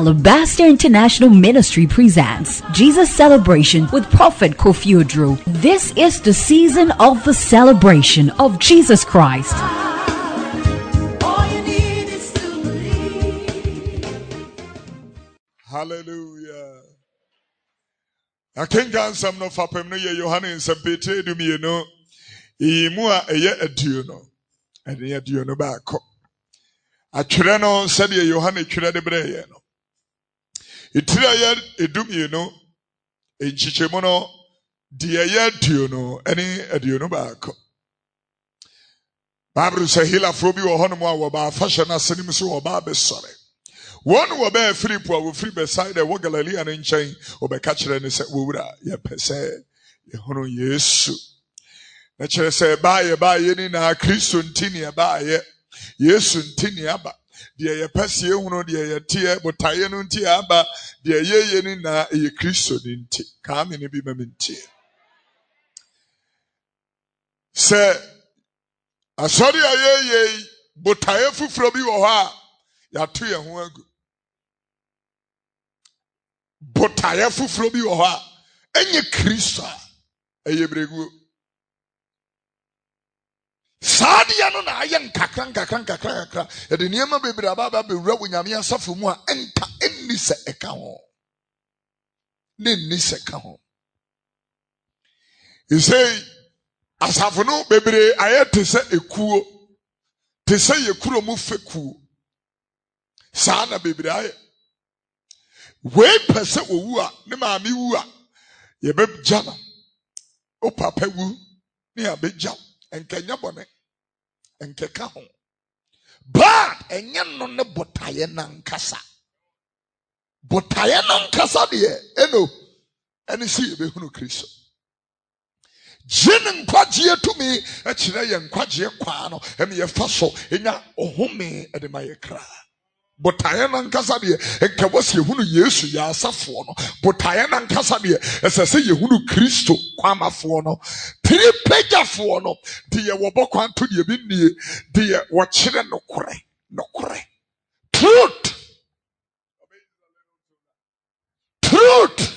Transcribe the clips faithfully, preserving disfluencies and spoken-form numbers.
Alabaster International Ministry presents Jesus Celebration with Prophet Kofi Odro. This is the season of the celebration of Jesus Christ. Hallelujah. I can't get some no fapem no ye Johannes and Peter do me no. Imua eye aduno. Ade aduno ba ko. Atwere no said ye Johannes twere de breye no. Itira ye edum ye no. Enchichemo no de ye aduno ene aduno ba ko. Bible say hila fro bi wo hono mo a wo ba fashion asenim so wo ba be sore. One will be free poor will free beside the Galilee and in chain or by catcher and said, Wura, ye pese, ye hono yesu. Nature say, buy a buy any na Christian tinia buy ye, yesun tinia ba. Dear ye pesi uno, dear ye tear, but tayanun tiaba, dear ye any na ye Christian in tea. Come in a be meminti. Say, I saw the ye ye, but tayafu from you or ha, ya two ya huagu. Botaya fufuro bi wo ha enye Kristo eye bregu sadia no na aye nkakra nkakra nkakra nkakra e de niam bebre aba ba bewura wonyame asafo mu a enta enni se eka ho ne enni se ka ho e say asafo no bebre aye te se ekuo te se yekuro mu fekuo sa na bebre aye we pese owu a ne maami wu a ye be jana o papa wu ne ya be jam enkenya bone enkeka ho but enye no ne botaye nankasa botaye nankasa de eno ene si ye be hunu Kristo jinin kwaje tumi e kire ye nkwaje kwa no em ye fa so enya ohome e de maye kra botaye nankasa de enka wase hunu Yesu ya asafo no botaye nankasa de esese ye hunu Kristo kwamafo no tiri pejafo no de ye wobokwan to de bi nie de ye wo kire no kore no kore truth truth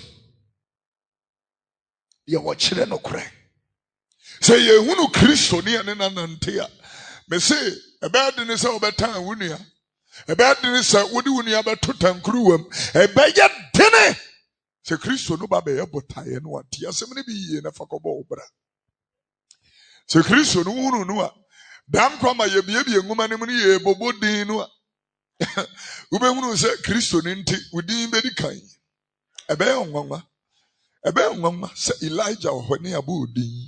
ye wo kire no kore say ye hunu Kristo ne ne nanante a me say e be de ne say obetan wunua ebe dini se wodi wuni abeto tankruwam ebe ye dini se Kristo no ba be ye botaye no ati asem ne bi yie na fakobo obra se Kristo no hunu no a dam kwama ye biebie nguma ne mu ye bobodin no a ube hunu se Kristo ni nti wudin be di kan ebe onwanwa ebe onwanwa se Elijah ohoni abudin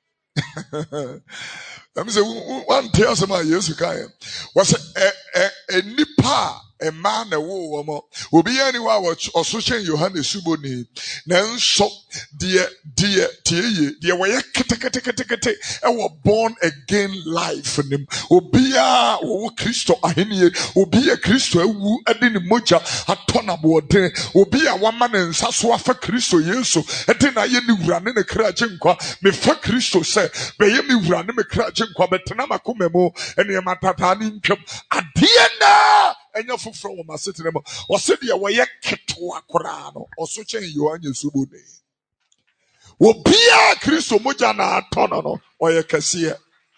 I'm saying one tell some of years ago was a a a nipa a man a woman will be anywhere watch or social Johannes Suboni. Now so dear dear dear dear way kete and were born again life in him. Obia o Christo ahini obia Christo ewu edini moja atona bode obia one man and saswa fa Christo yesu edina ye ni wura ne kra gyenkwa me fa Christo say be ye mi wura ne me kra gyenkwa betena makomemo ene matata ni ntwam adie na enya fufro wo masetene mo o se de wo ye keto akora no o so chen Yohane Suboni obia Kristo moja na atono no o ye kase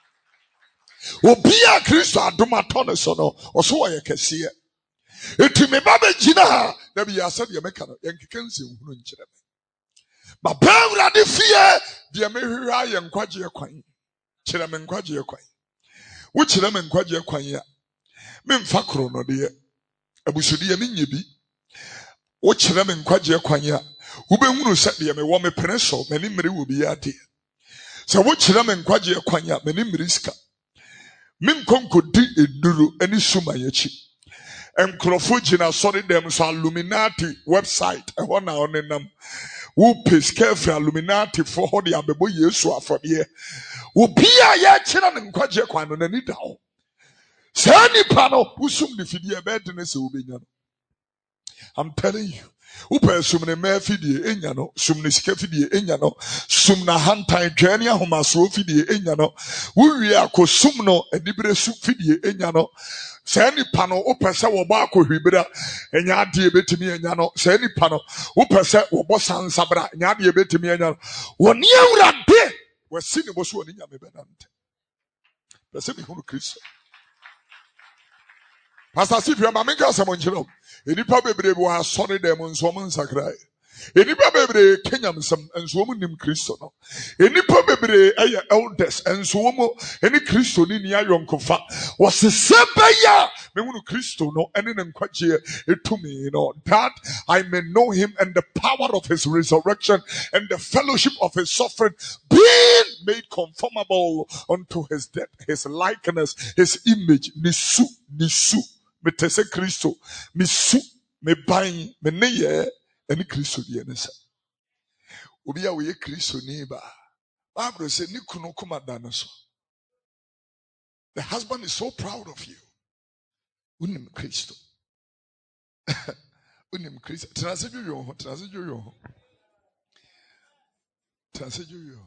obia Kristo adom atono so no o so o ye kase etime baba gina ha na bi ya se de meka no ye nkeka nse hunu nkire me ba bawra de fie de me hwehwa ye nkwaje kwan kire me nkwaje kwan wo kire me nkwaje kwan ya me mfa kro no de abusudi ya menye bi wo kire me nkwaje kwan ya wo behunu se de me wo me preso mani mmere wo bi ya de se wo kire me nkwaje kwan ya mani mmere sika me nkonkodi eduru ani suma yachi enkrofo gina sorry dem so Illuminati website e ho na onenam wo peske fra Illuminati for ho de abebo Yesu afode wo bia ya kire ne nkwaje kwan no nani da ho Sani pano usum ni fidie bed ne se ubenya. I'm telling you, Upe sumne me fidie enya no, sumne sika fidie enya no, sumna hantan dwane ahomaso fidie enya no. Wuwie akosum no edibere su fidie enya no. Say nipa no upe se wo ba akohwibira enya ade betimi enya no. Say nipa no upe se wo bo sansabra enya ade betimi enya no. Woni awurade wasi ne bo so woni nyame benante. Pese bi hunu Kristo. Pastor Sifia mamenka samonchiro. Enipa bebre bo asore dem nso mo nsakrai. Enipa bebre kenyam sam nso mo nim Kristo no. Enipa bebre eye elders nso mo eni Kristo ni ni ayonkofa. Wosesebaya me hunu Kristo no ene ne nkwaje etumi no, that I may know him and the power of his resurrection and the fellowship of his suffering, being made conformable unto his death, his likeness, his image. Nisu nisu me tese Kristo misu me ban me neye eni Kristo die nesa. Obi a we Kristo ni ba Bible say ni kunu kuma dana so. The husband is so proud of you. Unim Kristo. Unim Kristo. Transejo yo, transejo yo. Transejo yo.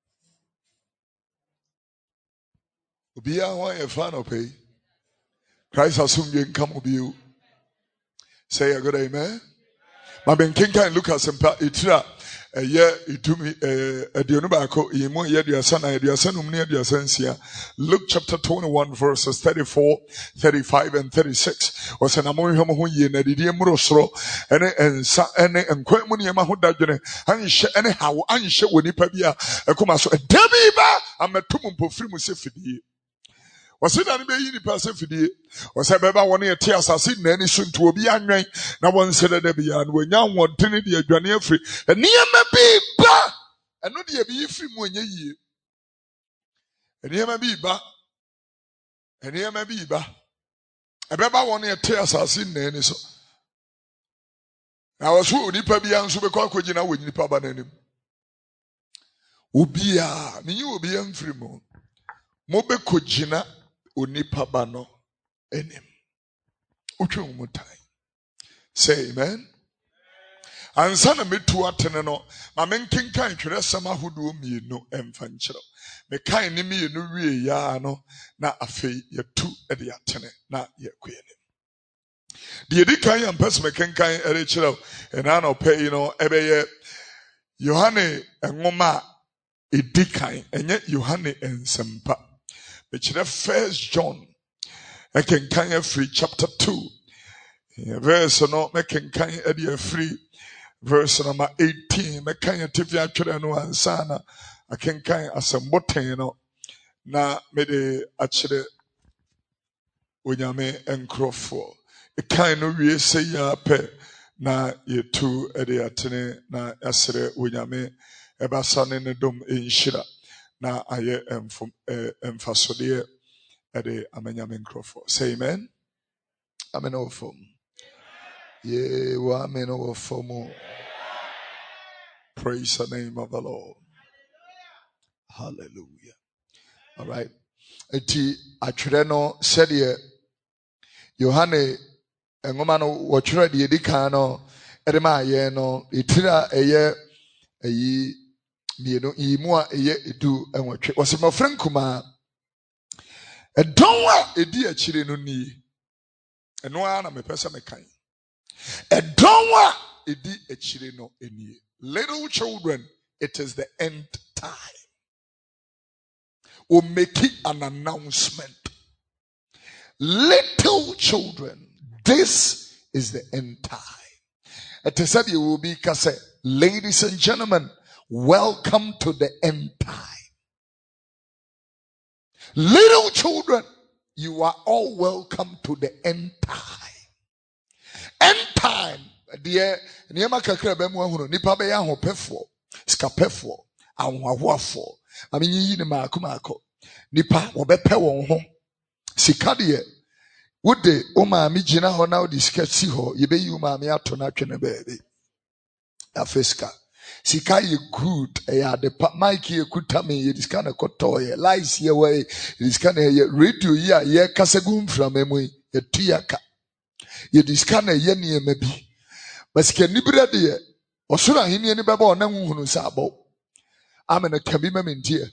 Obi a wa e fan of pay. Christ assume you come with you. Say a good amen. My ben kinka and Lucas and Itra a year it to me a dionubako, Yemo Yediasana, Yediasanum near Diasensia. Luke chapter twenty-one, verses thirty-four, thirty-five, and thirty-six. Was an among him who ye Nedidium Rosro, and and sa and and Quemoniama Hudajane, and she anyhow, and she when Nipabia, a comaso, a Debiba, I'm a tumum for frimusifidi. Was it any be in person for the was a beba one year tears as in any soon to be angry. Now one said that be and when young one tinny the journey free and near me be ba and not the be free when ye and near me be ba and near me be ba a beba one year tears as in any so. I was who nipa be and super cockina with nipa banem. Ubia, me you will be young free mo. Mobe kojina onipa bano enim. Uche umutai. Say amen. Ansana metu atene no, ma menkenka ntwere sama hodo mienu emfankyero. Me kan ni mienu wie ya no na afei yetu e de atene na yekoyene. De edi kan ya mpes mekenkan ere kyerɛw ena no pay no ebeye Yohane enwoma edi kan enye Yohane ensempa. Which the First John, I can kind free chapter two, verse no, I can kind of free verse number eighteen. I can tell you actually no ansana. I can kind of some botano. Na me de actually unyame enkrofo. A kind of we say ya pe na ye two edi atene na asere unyame ebasane ne dom inshira. Na aye emfasodie ede amenya menkrofo. Say amen. Amen ofom. Ye wa amen ofom. Praise the name of the Lord. Hallelujah. All right. Eti atwere no sede Yohane engoma no wo twere de edika no ede ma ye no etira eye eyi mienu imua eye edu enwotwe wasema frankuma edonwa edi akire no ni eno a na mepesa mekan edonwa edi akire no eni. Little children, it is the end time. We'll make it an announcement. Little children, this is the end time. It is said you will be kase, ladies and gentlemen, welcome to the end time. Little children, you are all welcome to the end time. End time. Dear, niyama kakra be mu ahunu nipa be ya hopefo, skapefo, anwahoafo. Ami yi ni maako maako. Nipa wo be pe won ho. Sika de wode o maami gina ho na odi sika si ho, ye be yi o maami ato na twene baabi. Afeska. Sika ye good ya de mic ye kuta me ye diska na koto ye lies ye we diska na ye radio ye ye kasagum from emu ye tuaka ye diska na ye ne mabi Basika nibira de osura hini ni beba ona nwuhunu sabo. Amen kabi mamentie.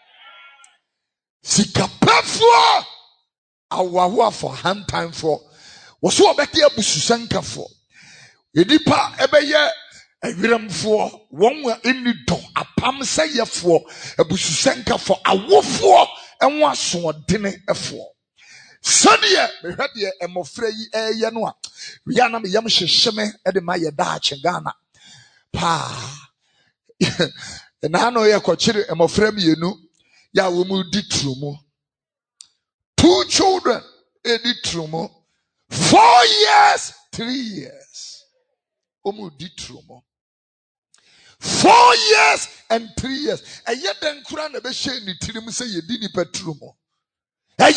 Sika pefo awawa for hand time for. Woso obeke abususanka for. Edipa ebeye ewiramfo won eni do apam sayefo abususanka for awofo enwo asodene efo. Sadiye mehwede emofra yi eye no a wi ana me yam hyehyeme e de ma ye da ache Ghana pa na no ye kwachire emofra mienu ya wo mu di trumu. Two children e di trumu. Four years, three years. Omu di trumu. Four years and three years. E ye den kura na be hye ni tirim se ye di ni petrumu. This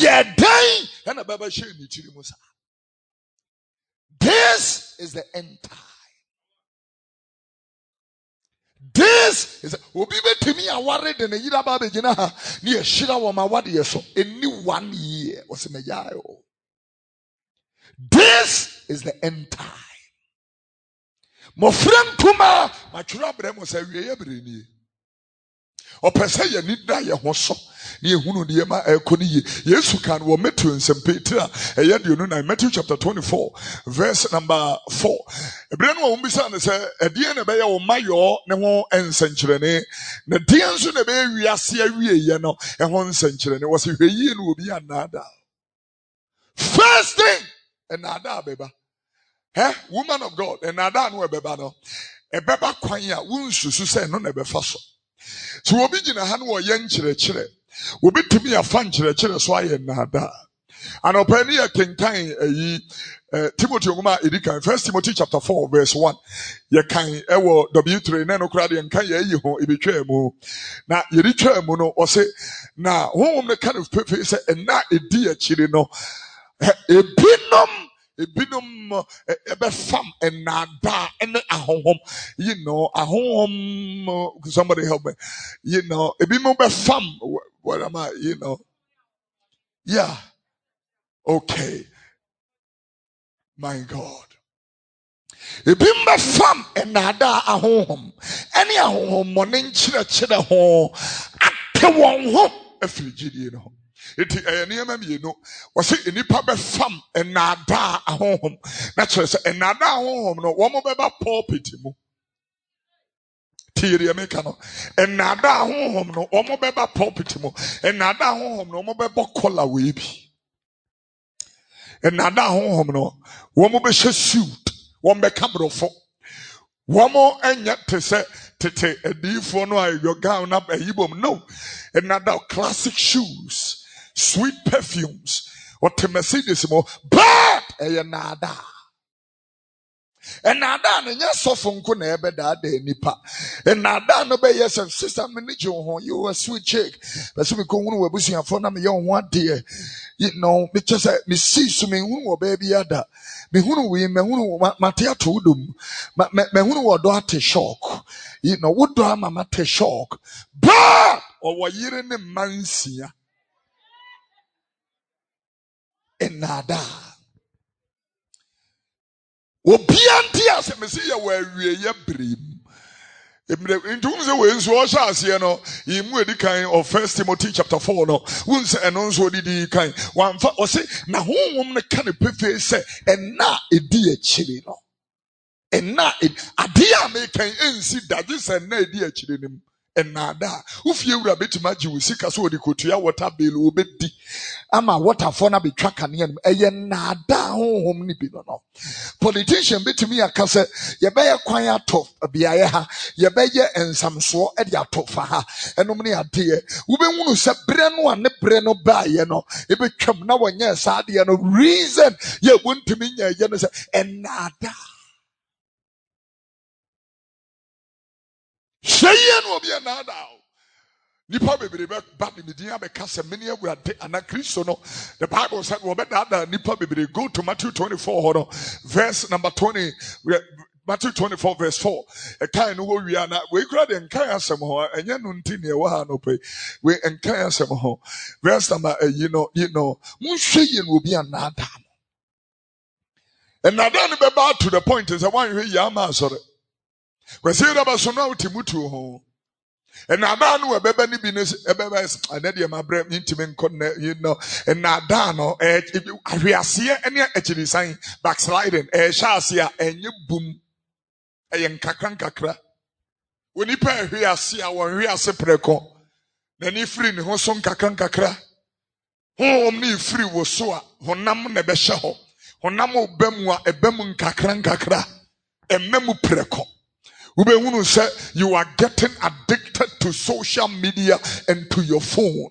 is the end time. This is obi betimi aware de na yira ba begina ha na ye hira wo ma wade ye so any one year was me yayo. This is the end time. Mo friend tuma ma twura bremo sa wiye breni. Opese ye nida ye ho so na ehunu de ma ekoni ye Yesu kan wo Matthew nsempetira eye de no na Matthew chapter twenty-four verse number four. Ebre no wo mbisa ne se ede na be ye wo mayo ne ho ensenkyerene na de nso na be wiase awie ye no e ho ensenkyerene wo se hweyi no obi anada. First thing anada beba. Eh woman of God anada no beba no e beba kwan a wonsusu se no na be fa so. So obi gina ha no ye nkyerɛkyerɛ obi timi afa nkyerɛkyerɛ so aye nada and opani ya kenkan ayi Timothy ngoma edikan First Timothy chapter four verse one ye kan ewo W three na no kra de nkan ye yi ho ebetwa mu na ye ri twa mu no ose na honhom ne kind of pepe say na edi akiri no ebinom ebinom ebe fam enada ene ahonhom you know ahonhom somebody help me you know ebinom be fam what am I you know yeah okay my God ebinom be fam enada ahonhom ene ahonhom mo ne nkyere kyere ho ate won ho afirigidie no. Iti eniyama mienu wase enipa be fam enada ahonhom na kire se enada ahonhom no wo mo be ba pulpit mu tiri emeka no enada ahonhom no wo mo be ba pulpit mu enada ahonhom no wo mo be ba kola we bi enada ahonhom no wo mo be hye suit wo be kabrofo wo mo enya te se tete edifo no ayo gown up ayibom no enada classic shoes, sweet perfumes, what to Mercedes mo, but a nada. And nada, and yes, so from Kunebe that day, Nipa. And nada, no, be yes, and sister, manager, you a sweet chick. But some go on, we're busy for them, young one dear. You know, me just say, me see to me, who baby other. Me who we, me who, Matia told them, me who were do shock. You know, what do I, mamma te shock? But, or what year in the mansia. Enada obianti ase mesi ya wa wie ya brim emre ntum se we nso o sha ase no imu edikan of First Timothy chapter four no wunse eno nso odidi kan wanfa o se na honhom ne ka ne pefe se ena edi akiri no ena ade a me kan ensi dade se na edi akiri nim enada ufie wura betima ji wusika so odi kotua water bill obedi ama water for na betwa kane nim eye nada honhom ni bi no no politician betimi akase ye beye kwan ato biaye ha ye beye ensamso e de ato fa ha enom ne ade wo be hunu se bre no ane bre no baaye no e betwam na wonye sa ade no reason ye wontimi nya ye no se enada Sheye no obi anada nipa bebre be bad medin abeka se meni awurade ana Kristo no the Bible said we better that nipa bebre go to Matthew twenty-four hold verse number twenty Matthew twenty-four verse four e kan no wo wi na we kura de nkan asem ho enye no nti ne wo ha no pe we nkan asem ho verse number uh, you know you know mun hweye no obi anada And now then be back to the point is I want you hear ma sorry. We say that so now Timutu ho. And now dan we beba ni business e beba anade ma bre intime nkɔ you know. And now dan no eh ahwiase ene akiri san backsliding eh sha ase a enye boom eh nkakra nkakra. Woni pa ahwiase a won hwiase preko. Na ni free ni ho so nkakra nkakra. Hom ni free wo so a honam na be hye ho. Honam obam a ebam nkakra nkakra. Emem preko. Say you are getting addicted to social media and to your phone.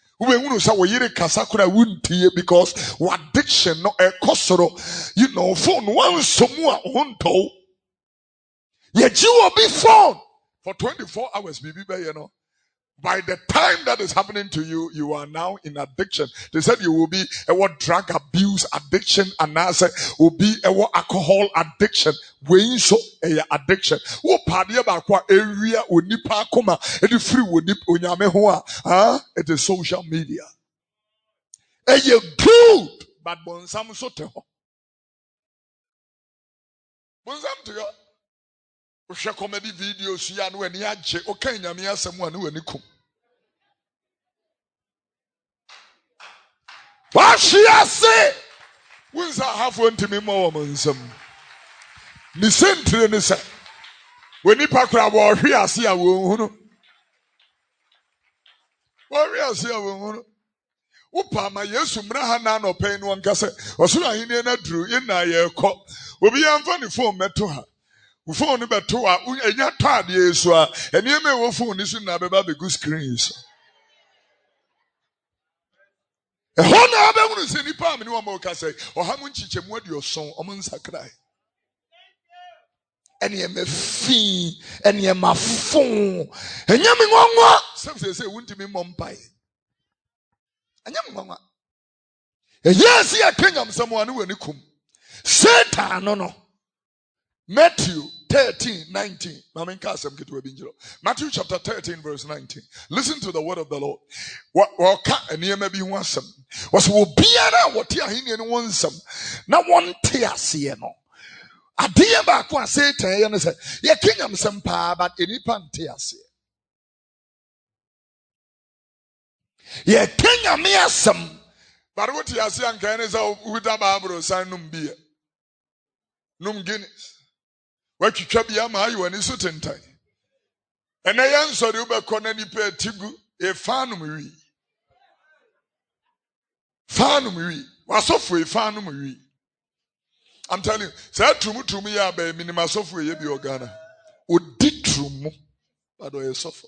Because addiction no a kosoro, you know, phone one somewhere on to. Yet you will be phone for twenty-four hours, baby, you know. By the time that is happening to you, you are now in addiction. They said you will be a what drug abuse addiction, and I said will be a what alcohol addiction. We so a addiction. What party about what area would nipa kuma? It is free would nip unyame hoa. Huh? It is social media. And you good, but bonsam sote ho. Bonsam to you. We share comedy videos ya no ani agye okay nyame asem anu wani kum wa shia se wunza hafo ntimi mo wo nsem ni sentre ni se wani pakra wo hwe ase a wo hunu wo hwe ase a wo hunu upa ma Yesu mra ha na no pen no nka se osoro ahine na duru ina ye kɔ obi yamfa ni phone meto ha phone no beto a enya tade yesu a ene me wo phone ni so na beba be good screens e ho na be hunu se nipa me ni wo ma ka say oha mu nchichemu aduoson o mu nsakrai ene e mafi ene e mafon enya me nwanwa se se wuntimi mompai enya me nwanwa e yes ya kenyam samo anu wani kum Satan no no Matthew thirteen, nineteen. Matthew chapter thirteen, verse nineteen. Listen to the word of the Lord. What can you maybe want some? Was will be a what ya in one some. Now one tear see no. A dear back one say to you say, ye kingdom some pa, but any pan tear see. Ye kingdom me some. But what you say and can is out with a barber sign num beer. Num Guinness. What you chubby am I when it's certain time. And I answer you by Conani Pe Tigu, a fanum. Fanum, was off with fanum. I'm telling you, say to me to me, I be minima software, ye be organa. Would did true, but I suffer.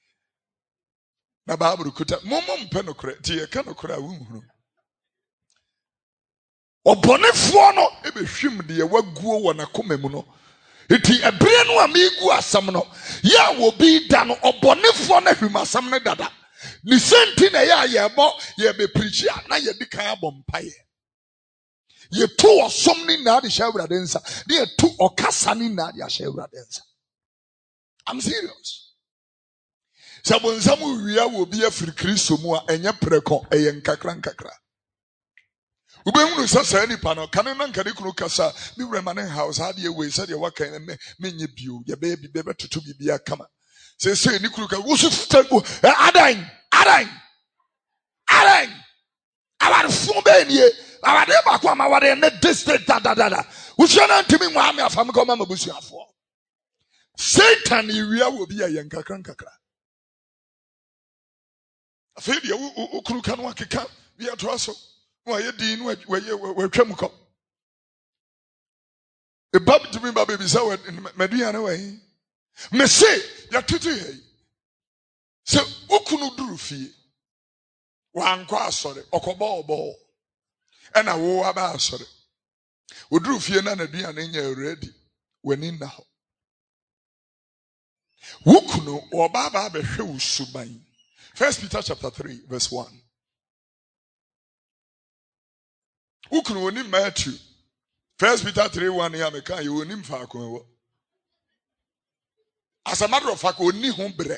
Na Bible could have Momum Penocret, dear Canocra woman. Or Bonifono, ebe shim dear, what go when I come muno. Iti ebire no amigu asam no ya wo bi da no obonefo na hwima asam ne dada ni senti na ya ye bo ye be preach na ye di kan abompaye ye to osom ni na de shawrade nsa de ye to okasa ni na de shawrade nsa. I'm serious. Sabonsam wiya wo bi afiri Kristo mu a enye preko eye nkakra nkakra ubehunu sasa ni pano kan na nkade kunu kasa mi wrema ne house ha de we said ye waka me menye bio ye be bi be tutu bibia kama say say ni kunu ka wo so adan adan adan awar fun be nie awade ba kwa ma wade ne district da da da wo hwe na ntimi mu ame afam ko ma mabusuafo Satan iwia wo bi ye nkakra nkakra afi de wo kunu ka no akeka bi ato aso why you did where you came? The baby to me, baby, is our Mediana way. Me say, ya titi hey. So, Ukunu Drufi. One cross, sorry, Okobo ball. And I wore about sorry. Udrufi and Anadian in your ready when in now. Ukunu or Baba be show subain. First Peter chapter three, verse one. Who can only Matthew? First Peter three one ya meka you onim fa kon. As a matter of fact, oni ho bre.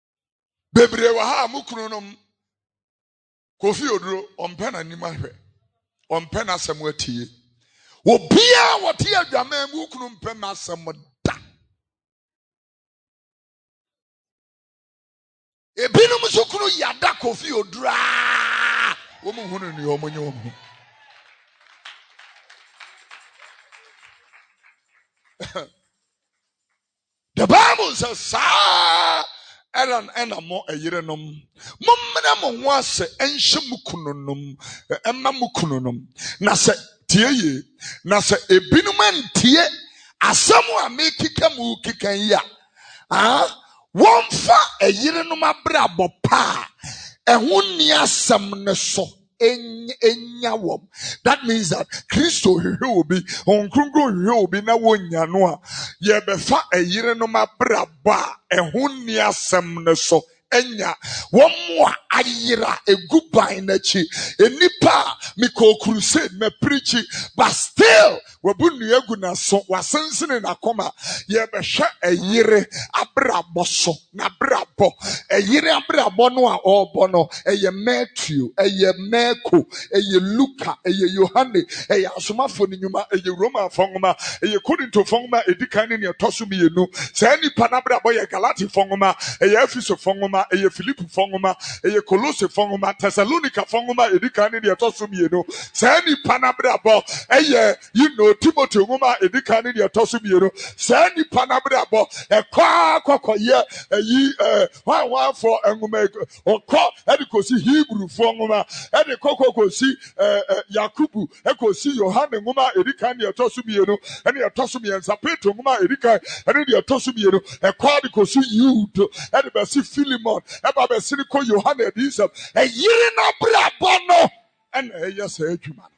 Bebre wa ha mukunu nom Kofi Oduro ompa na nim ahwe. on pen asem watie. Obia watie adwama mu kunu mpem asem da. Ebinum so kunu yada Kofi Odura. Womu hunu ni omonye womu. The Bible says, "Sa eran ena mo eyirenom mommena mo ho ase enhye mukununum emma mukununum na se tie ye na se ebinum antie asem a mekika mu kikan ya ah wonfa eyirenom abrabo pa ehun ni asem ne so enya wom." That means that Christo will be on Kungo will be na wonya no ye befa eyirenom abraba ehun ni asem ne so enya womwa ayira eguban na chi enipa miko crusade me preach but still wabunu egu na so wasensene na koma ye behwe eyire abrabo so na brabo eyire abrabo no a obo no eye Matthew eye Marko eye Luka eye Yohane eye asomafo ni nyuma eye Roma fongoma eye Korinto fongoma edikan ne etoso mienu sa nipa na brabo ye Galati fongoma eye Efeso fongoma eye Philip fongoma eye Colossae fongoma Thessalonica fongoma edikan ne etoso mienu sa nipa na brabo eye you know Timothy ngoma edikan ne etoso mienu sa nipa na brabo e kwa kokoye eyi eh one one for ngoma okọ edikosi Hebrew fongoma edikokokosi eh Yakubu ekosi Yohane ngoma edikan ne etoso mienu ene etoso miensa Petro ngoma edikan ene de etoso mienu e kwa edikosi Jude edibesi Philemon eba be siniko Yohane edisem e yiri na brabo no ene eye sa adwuma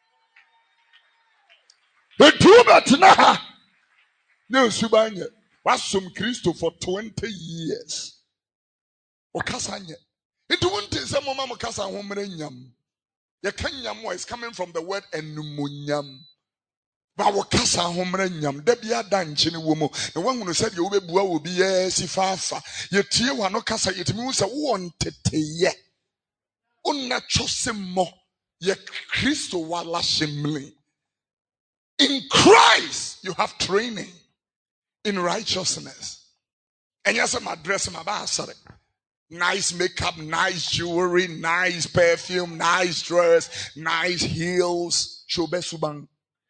no etuba na ha ne subanye wasum Kristo for twenty years okasanye it won't say mama mukasa ho mre nyam ye kanyam is coming from the word enumunyam ba wokasa ho mre nyam da bia da nche ne wo mu ne wahunu se de wo bebua wo bi ye sifafa ye tie wa no kasa yetimi hu se wo nteteye onna chosemmo ye Kristo wala shemli. In Christ you have training in righteousness. And yes, my dress, my basari. Nice makeup, nice jewelry, nice perfume, nice dress, nice heels. Shobe subang.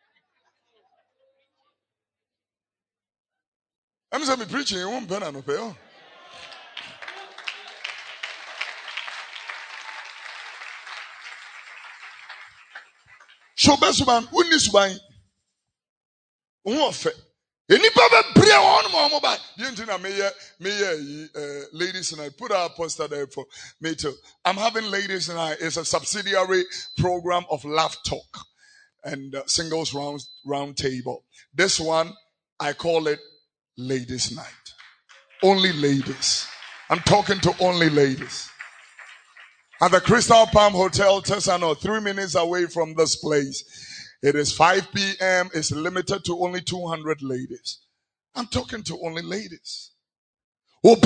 I'm saying, preaching, you won't no pay. Shobe subang, uni subang. Unofe. Any baba pray on mobile. You know, me, me, ladies and I put our poster there for me too. I'm having ladies and I. It's a subsidiary program of Love Talk and uh, Singles Round Round Table. This one I call it Ladies Night. Only ladies. I'm talking to only ladies. At the Crystal Palm Hotel, Tesano, three minutes away from this place. It is five p.m. It's limited to only two hundred ladies. I'm talking to only ladies. Because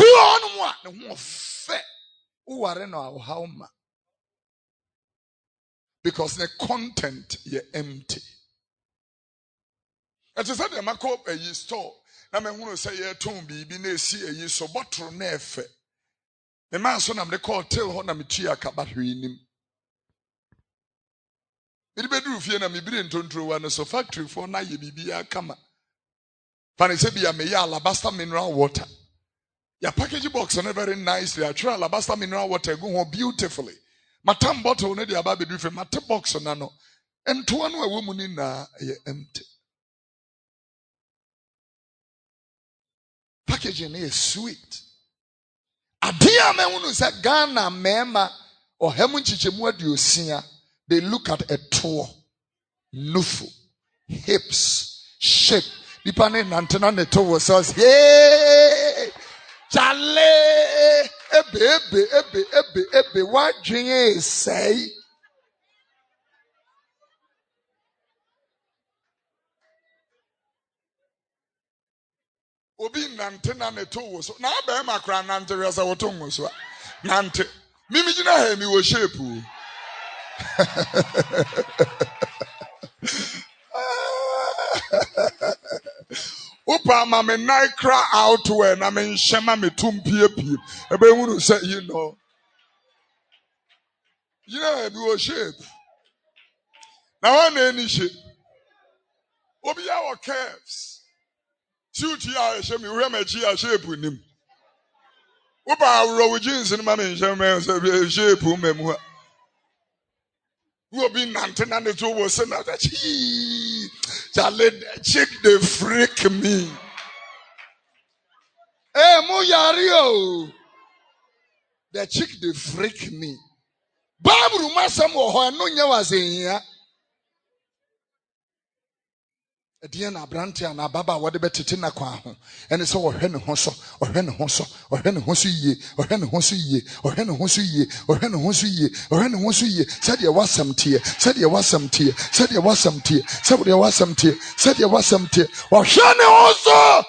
the content is empty. As I said, I'm a co a store. I'm going to say, "Yeah, Tombi, be ne see a ye so bottle nefe." The man son am the call tell honam chia kabatwinim. It be do fear na me bring tontro one so factory for na ye bibia kama. Pani se bia me ya alabaster mineral water. Your package box on very nicely. I try alabaster mineral water go home beautifully. Matam bottle ne dey aba be do fe matam box na no. Ento anu a woman ni na ye empty. Packaging is sweet. Adia me hunu say Ghana mema or hemu chichemu aduosia. They look at a toe, nufu, hips, shape. Depending nantena ne toe says, hey, chale, ebe, ebe, ebe, ebe, ebe, what you say? Obi nantena ne toe so. Na be makra nante resa wotongo so. Nante. Mimi jina he mi wo shape. Upa mame naikra out when I mean shema me tumpie pie. Ebe wunu say you know. You know be o shape. Now one any shape. Obi our curves. Shoot ya shame we me chi shape nim. Upa awro jeans ni mame shema say shape memu. We be nante na ne to wo say na that. Check the freak me. Hey, mo yario. The chick they freak me. Bible masam wo ho no nya wasen Edian abrantia na baba wode betete na kwa ho. Ene se wo hwe ne ho so, wo hwe ne ho so, wo hwe ne ho so yie, wo hwe ne ho so yie, wo hwe ne ho so yie, wo hwe ne ho so yie, wo hwe ne ho so yie. Said ye wasam tie, said ye wasam tie, said ye wasam tie, said ye wasam tie, said ye wasam tie. Wo hwe ne ho so.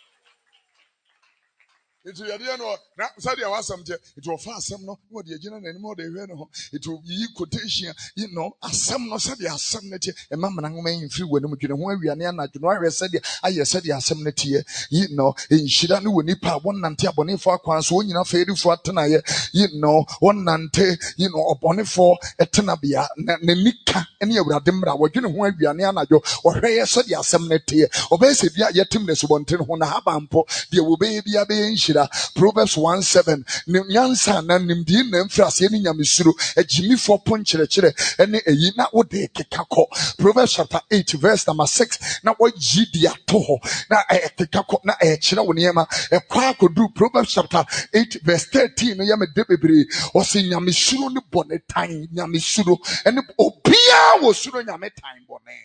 It will be no na said there was something it will fast some no what the agina and more they hear no it will be quotation you know asem no said the asem net e mama na ngoma yin free wonu dwene ho awiane anadwo no awe said aye said the asem net you know enhira no woni pa won nante abonefo akwan so onyina fairifo atena ye you know won nante you know obonefo etena bia na nika ene awurade mra wodwene ho awiane anadwo wo hwe ye said the asem net ye obese bia yetim ne so bonten ho na haba mpo de wo be bia be Proverbs one seven. Nyansa na nimdi na mfrase ni nyamesuro ejimi fo ponkyere kyere ene eyi na wode kekako. Proverbs chapter eight verse number six. Na woji di ato na kekako na e kyere wo niema ekwa akodu. Proverbs chapter eight verse thirteen no yame de bebre o se nyamesuro ni bone tan nyamesuro ene obia wo suro nyame tan bone.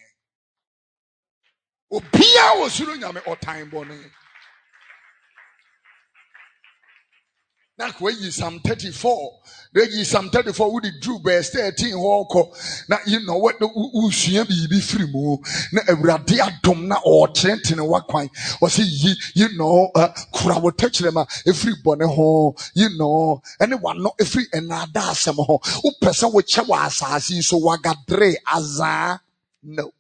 Obia wo suro nyame o tan bone. Now, when you Psalm thirty-four, then you Psalm thirty-four, who did Drew verse thirteen, walk. Now, you know what the Ushia be free move. Now, a radia domna or chant in a wakwine. Was he, you know, uh, Kura will touch them, every bonneho, you know, anyone, not every another some ho, who person with Chawasasi, so wagadre aza. No.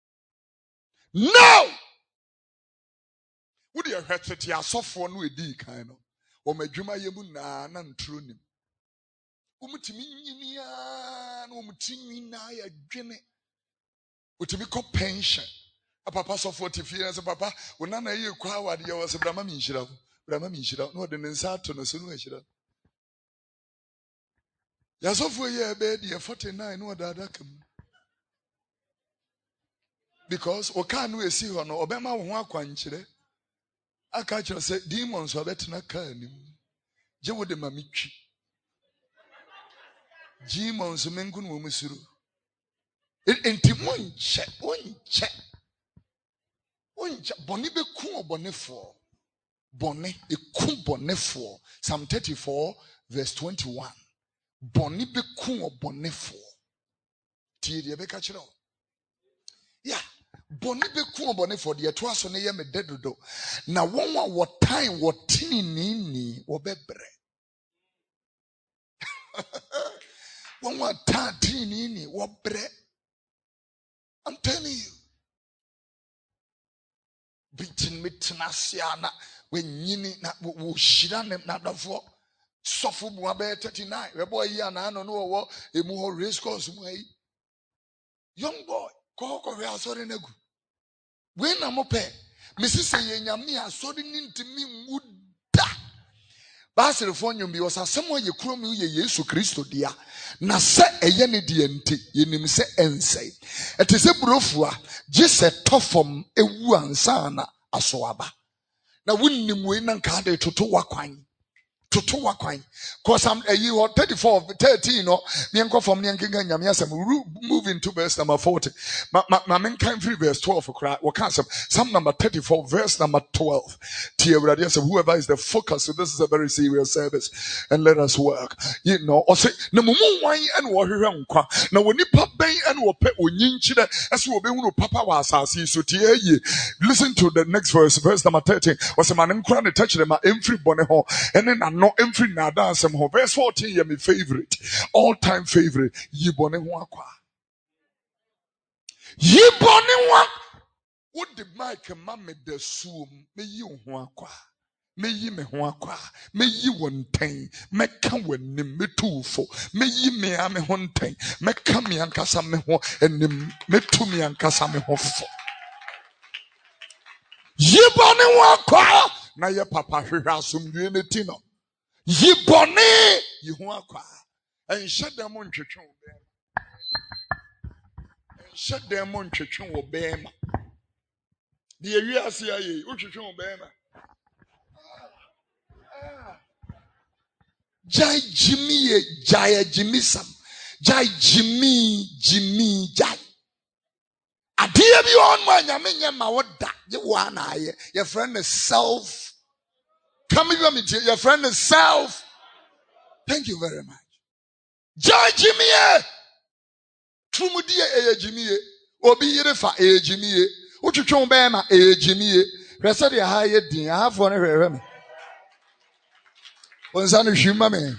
No! Would you have heard that you are so for no D kind of? O medwuma yemu na na ntro nim umutimi nyinia na umutimi na ya dwene utimi ko pension apapa so forty years papa wona na ye kwa awade ye wose brama mi nhira brama mi nhira no de nsa ato no so no nhira ya so fo ye be de forty-nine no da da kam because o ka no esi ho no obema wo ho akwankyere aka kyo say demons are betna ka anim je wo de mamitwi demons mengu no musuru enti monche onche onche boni be ku obonefo boni e ku bonefo. Psalm thirty-four verse twenty-one. Boni be ku obonefo tie de be ka kiro yeah. Boni be ku boni for the to aso ne ye me dedodo na won wa wo time wo tini ni ni wo bebre won wa ta tini ni ni wo bre. I'm telling you bitin mitnasia na we nyini na wo shira ne na dafo sofo bu abe thirty-nine we boy ya na no no wo emu ho race course mu ayi young boy ko ko we asori nagu we na mo pe misisi ye nyame asori ni ntimi muda basere fo nyom bi osasemo ye krom ye Yesu Kristo dia na se eye ne dia nti ye nim se ensei etese burofua je se tofom ewu ansa na asoaba na wunnim we na nka de toto wakwan toto wakwan cause am ayi ho thirty-four thirteen no me enko from ne nkenga nyame asem move into verse number forty ma ma men kan free verse twelve for what can some some number thirty-four verse number twelve tie brother say whoever is the focus, so this is a very serious service and let us work, you know. Or say na mumu wan and wo hwehwe nkwa na woni pa ben and wo pe onyinkyire ese wo be hunu papa wa asase so tie ye. Listen to the next verse, verse number thirteen. Was a man nkwa ne touch them every bone ho and then no every nada some ho. Verse fourteen, yeah, my favorite, all time favorite. Yibone ho akwa. Yibone ho. What the mic mama de sum me yi ho akwa. Me yi me ho akwa. Me yi wonten. Me ka wanim me tufo. Me yi me ame ho nten. Me ka me ankasa me ho enim. Me tu me ankasa me ho fo. Yibone ho akwa. Na ye papa hwehwe asomdwe ne ti no. Yibone yi ho akwa. Enhye dem ntwetwe wo be. Enhye dem ntwetwe wo be ma. The area see aye, utwetwe wo be ma. Jai Jimmy, Jai Jimmy Sam, Jai Jimmy, Jimmy, Jai. I dear you on my Yamina Mawoda, you one eye, your friend is self. Come with me, your friend is self. Thank you very much. Jai Jimmy, Trumudia, eh, Jimmy, Obi Yerefa, eh, Jimmy, Uchuchon Bama, eh, Jimmy, Resadia High Din, I have one of What's on the human man?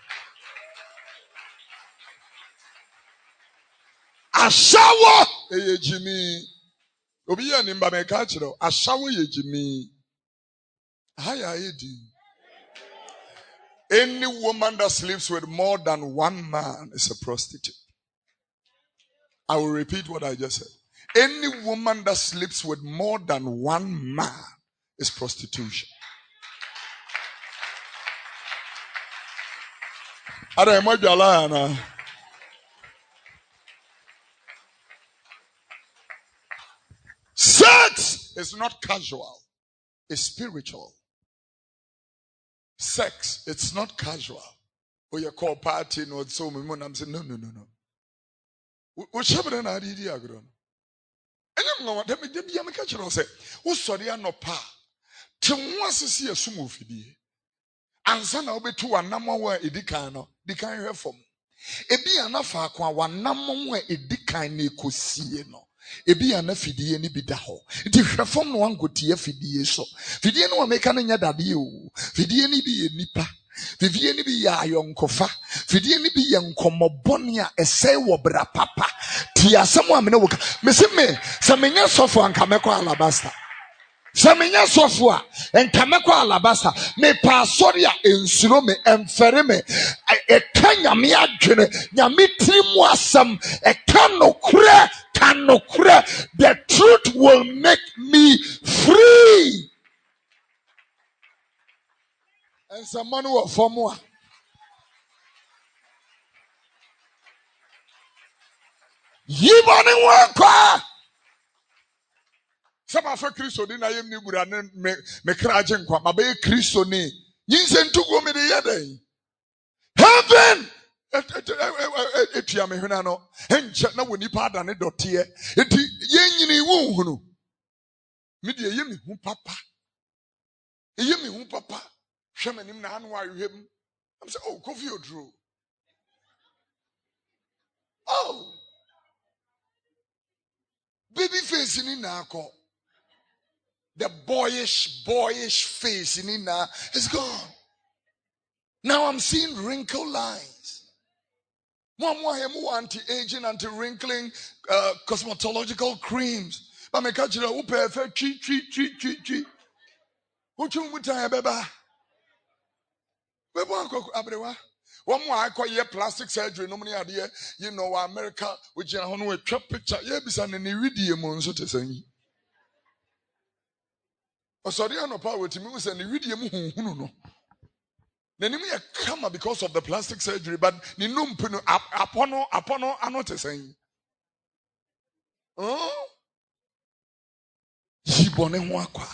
A shower, eh, Jimmy. Obi ya nimba me catch it. A shower, ye Jimmy. Hi, any woman that sleeps with more than one man is a prostitute. I will repeat what I just said. Any woman that sleeps with more than one man is prostitution. Sex is not casual, it's spiritual. Sex, it's not casual. Or you call party, no, so I'm saying, no, no, no, no. What's happening? I did the agron. And I'm going to be a catcher. I say, what's sorry, no pa. To once see a sumo fidi. And son, I'll be two and number one, Edicano, the kind of form. Ebi anafa akwa wa nammo e dikan na ekosie no ebi anafidie ni bida ho nti hwefom no angotie fidie so fidie no meka na nya dade o fidie ni bi ye nipa fidie ni bi ya ayonkofa fidie ni bi ye nkomobone a esai wo bra papa ti asem amene wo ka mesi me se menya sofo anka mekọ alabasta Samenya sofua enkameko alabasa me pasori a ensuro me emfere me eka nyame adwene nyame tirimu asam eka nokure kanokure the truth will make me free and someone who for more yibone wakwa some of Christo didn't I am new and me crajing kwa my baby Christo ni yinsen to go me the yada heaven it ya me hunano hencha na woni pada ne dotie enti yenyini wu hunu me de yemi hu papa yemi hu papa hwemanim na anu ahwem I'm say oh Kofi Oduro oh baby face ni na akọ. The boyish, boyish face in Ina is gone. Now I'm seeing wrinkle lines. More more anti-aging, anti-wrinkling, uh, cosmetological creams. But me catch you up perfect chi chi chi chi chi. What you want to have, beba? Beba ko abrewa. One more I call ye plastic surgery. No money idea. You know America which you know a trap picture. Yeah, bisan ni iridium monso te say. Sorry, I no power with me. We say ni video mu hunu no. Na ni me come because of the plastic surgery, but ni no mpino apono apono anote saying. Oh, yibone ho akwa.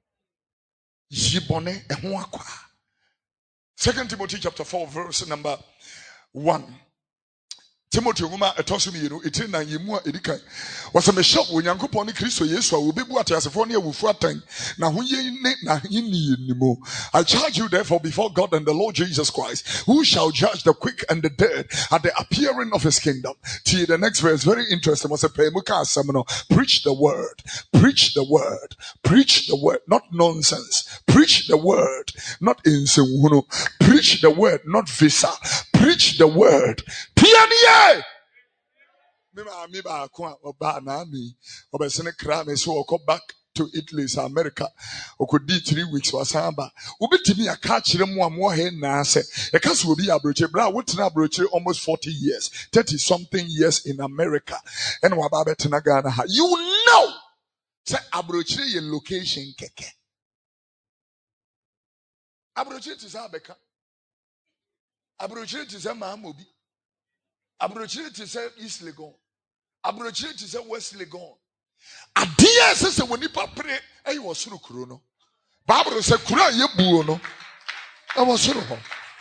Yibone ho akwa. Second Timothy chapter four, verse number one. Timothy Nguma etosumi yenu iti na yemu a edikan wasa me shop onyankopon ne Kristo Yesu a obebu atasefo ne awufu atan na ho ye ne na hini yenimo. I charge you therefore before God and the Lord Jesus Christ, who shall judge the quick and the dead at the appearing of his kingdom. See the next verse, very interesting. Was a preach the word, preach the word, preach the word, not nonsense. Preach the word, not insenhuno. Preach the word, not visa. Preach the word. Pianier. Mima mi ba kwa oba na mi obesene kra me so okọ back to Italy, so America. Okodi three weeks wasamba. Ubetimi aka kire mu amo he na se. E ka so obi abroche bra wotina abroche almost forty years, thirty something years in America. And wa ba betena Ghana ha. You know say abroche ye location keke. Abroche ti sa beka. Abroche ti sa Mahamobi. Abroche ti sa East Legon. Abroche ti sa West Legon. Adia se se woni papre e wo soro kuro no. Bible se kuro ye buo no. E wo soro ho.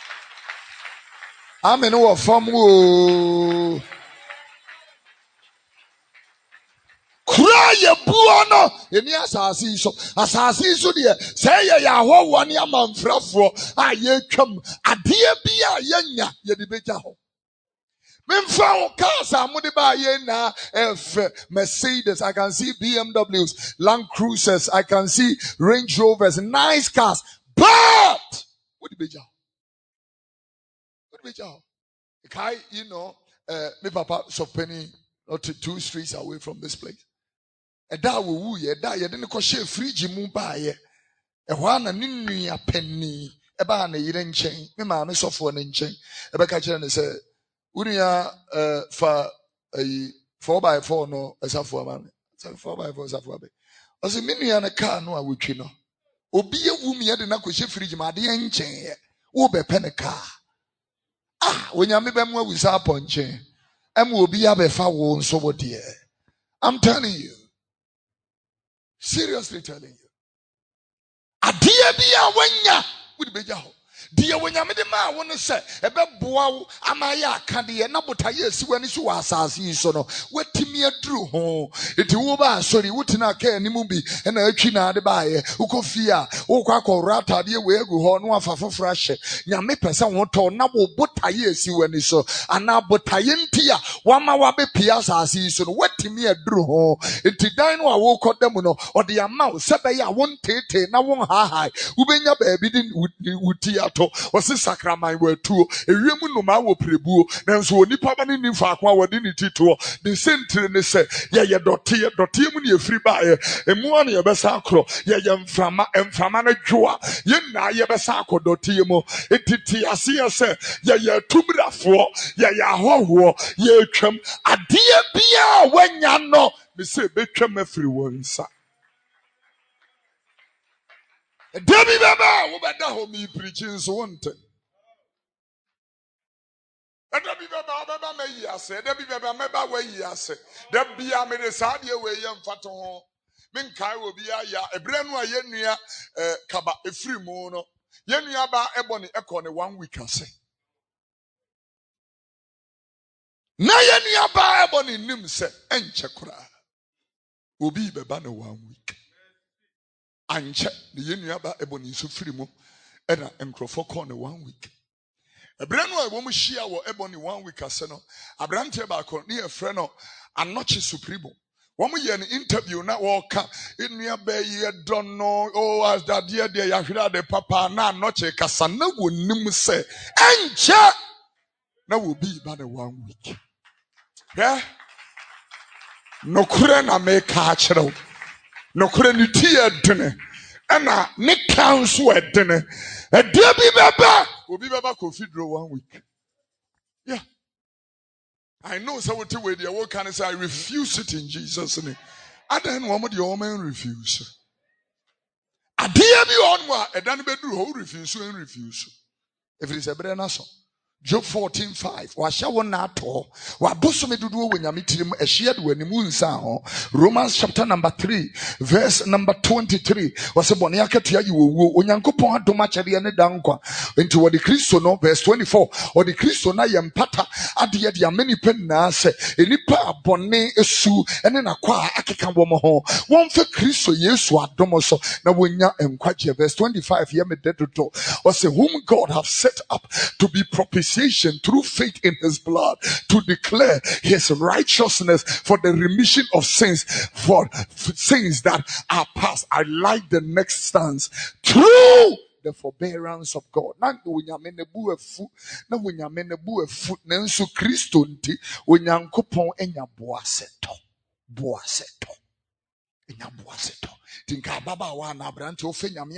Amen wo fam o. Kuro ye buo no. Eni asase so. Asase so de se ye ya ho wo ne amanfrafo a ye twam adia bia ye nya ye de beja ho. Memfao cars are na F Mercedes. I can see B M Ws, Land Cruisers. I can see Range Rovers, nice cars. But what the beja? What the beja? Kai, you know, uh, me papa so penny not two streets away from this place. A da wu ye da ye didn't call share fridge mu ba ye. A one and ninu penny. A ban a yidden chain. Me ma me so for an chain. A back and say. Unia uh for a four by four no as a four man. So four by four as a four by. As a mini and a car no a witch no. Obi a woman had an aqua fridge my dear chain. Obe pen a car. Ah, when you maybe more with our punching. And will be a foul so what dear. I'm telling you. Seriously telling you. A dear be a wenya would be your. Dear when you made the man want to say about boa amaya candy and nabotaye si when you are sassy so no what timia drew home it over sorry wouldn't care any movie and a china de buy ukofia ukako rata dear we go on one for fresh yame person won't turn nabo botaye si when so and now botayentia one mawabe piazza si so what timia drew home it dine or woke out them no or the amount sebaya won't take na won high ubenya baby didn't would theater. Wasi sakramai wetu ewemu noma wo prebuo nanso onipa ba ne nifa akwa wodi ne tituo de sentre ne se ye ye dote ye dote mu ne efiri ba ye emu an ye besa akro ye ye mframa emframa na dwoa ye na ye besa akodote ye mu etiti ase ye se ye ye tumrafo ye ye ahoho ye twam ade bia wanya no me se betwam afiri wonsa. Debbie Baba, who better home me preaching so one thing. Debbie Baba, Baba may say, Debbie Baba, Baba, where ye are say, Debbie, I made a sad year where young Faton. Min Kai will be a brand new year, uh, Kaba, a free mono. Yenya ba ebony echo one week, I say. Na yenya ba ebony nim se, enchekura. Will be Baba one week. Anche the yenuaba ebony so free mo era enkrofo corner one week. A brand new woman share wo ebony one week aseno. Abrante ba ko ne friend no anoche supremo. Woman ye an interview na walka in near bay ye don't know oh as that dear dear yahira de papa na anoche kasa na wonim se enche na will be by the one week. Yeah? No kure na me ka chero. No kure ni tie dene ena ne council edene e dia bi baba obi baba confidro one week. Yeah, I know so what way they what can say I refuse it in Jesus name. Adan wo mo de o man refuse adia bi on wa edan be duru ho refuse and refuse if it is a brand so Job fourteen five. Washa wonato. Wabosume dudu wenyamitirim eshied wenimu nsa. Romans chapter number three, verse number twenty-three. Wase boniaka tuya yuwu. Onyankopon adoma chari ane dankwa. Into wadi Kristo no, verse twenty-four. Wadi Kristo na yempata adi yadi ya meni pen na se. Enipa abone esu. Ene na kwa akika womoho. Wonfe Kristo Yesu adomoso. Na wenya enkwaje. Verse twenty-five. Yeme deduto. Wase whom God have set up to be propitiation through faith in his blood, to declare his righteousness for the remission of sins, for sins that are past. I like the next stance. Through the forbearance of God. Na unyamene bu efu, na unyamene bu efu, na nsu Kristo nti, unyankopon enya boaseto. Boaseto. Enya boaseto. Go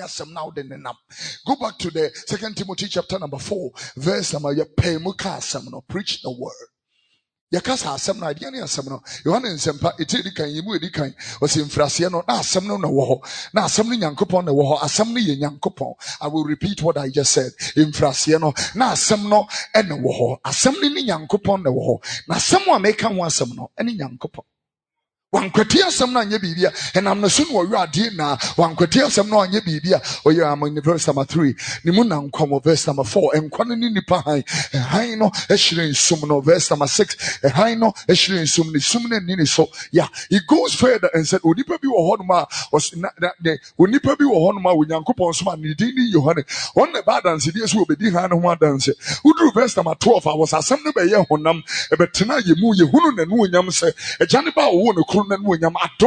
back to the Second Timothy chapter number four, verse number preach the word. Yakasa asem na ade ne asem no Yohane nsempa eti edikan yemu edikan osimfrase no na asem no na wo ho na asem no Nyankopon na wo ho asem no ye Nyankopon. I will repeat what I just said. Imfrase no na asem no ene wo ho asem no ni Nyankopon na wo ho na asem a meka ho asem no ene Nyankopon. Wankwati asem na anye bibia enam no so no wo ade na wankwati asem na anye bibia oye am in verse number three ni mu na nkwa verse number four enkwa no ni nipa han han no ehire nsum no verse number six han no ehire nsum ni sum na ni so yeah he goes further and said onipa bi wo ho no ma onipa bi wo ho no ma Onyankopon so ma ni din ni Yohane on the bad dance dey so obedi han no ho dance udru verse number twelve I was asem no be ye honam e betena ye mu ye hunu na no onyam se ejane ba wo no when he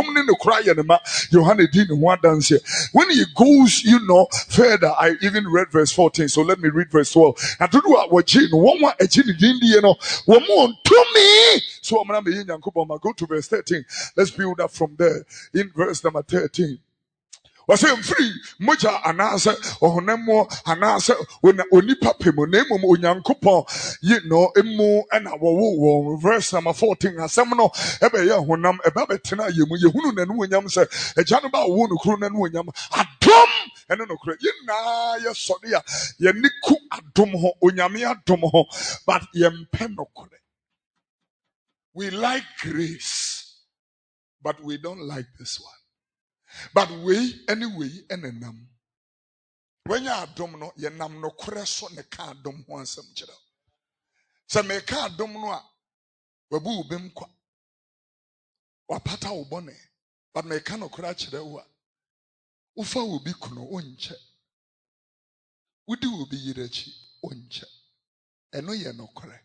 goes, you know, further, I even read verse fourteen, so let me read verse twelve. I don't know what you know, one more you know, one more to me. So I'm gonna go to verse thirteen. Let's build up from there in verse number thirteen. Was him free, mucha anasa or nemo anasa when onipa pemo name Onyankopon, you know, emu and our wo verse number fourteen. As some no ebe ya honam eba betina yemu yehunu na nu nyam se e janaba wo no kru na nu nyam adom eno no kru ye na ye sode ya ye niku adom ho onyame adom ho but ye mpe no kru. We like grace, but we don't like this one. But we, anyway, and a num. When you are domino, you nam no creso ne car dom one some chill. So me car domino, wabu bimqua. Wapata ubone, but me cano cratch the wa. Ufa will be kuno unche. Udi will be yirechi unche. And no ye no correct.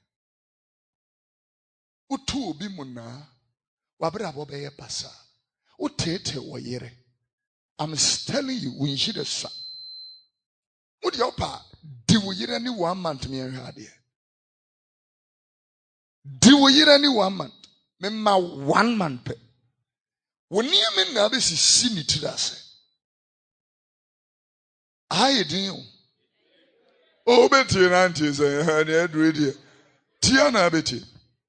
Utu will be muna, wabra bobe pasa. Utete wa yere. I'm telling you, when she does so. Would your pa do you any one month me and her dear? Do you any one month? Memma one month. When you mean now this is sin it to us. I do. Oh, Betty and aunties, I heard it radio. Tiana Betty.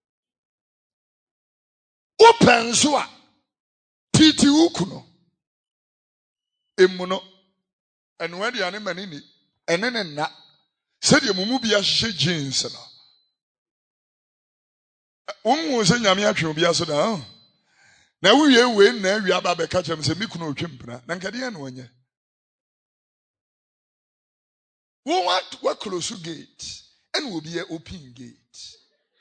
Open so. Titi ukuno. Emuno. And when the animal in it, and then na said you mumubia she jeans. One was saying Yamia can be so down. Now we are when we are about to catch him, say Mikuno Chimpana, Nankadian one ye. What what close to gate and will be an open gate.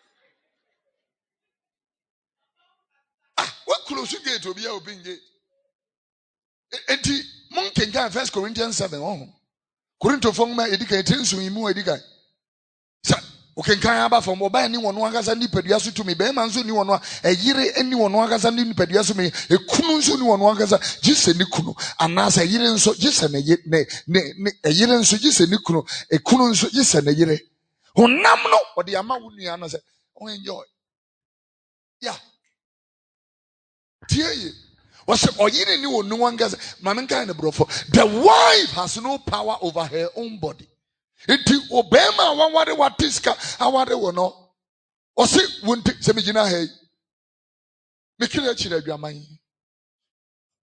Ah, what close to gate will be an open gate. And the monkey can First Corinthians seven on. Corinto Fongma educated so you edicate. Sir, okay, can I have from Oba anyone who has any pediasu to me? Bemansu ni one a year anyone who has any pediasu me, a kununsu ni one who has just a nikuno, and as a year and so just a year, a year and so just a nikuno, a kununsu just a year. Oh, namno, or the Amawuniana said, oh, enjoy. Yeah. Dear you. Was or you knew no one gets Mamanka and the brofo. The wife has no power over her own body. It Obama one what what tiska, I want to know. Or say, won't Semijina hey. Make it a chile of your mind.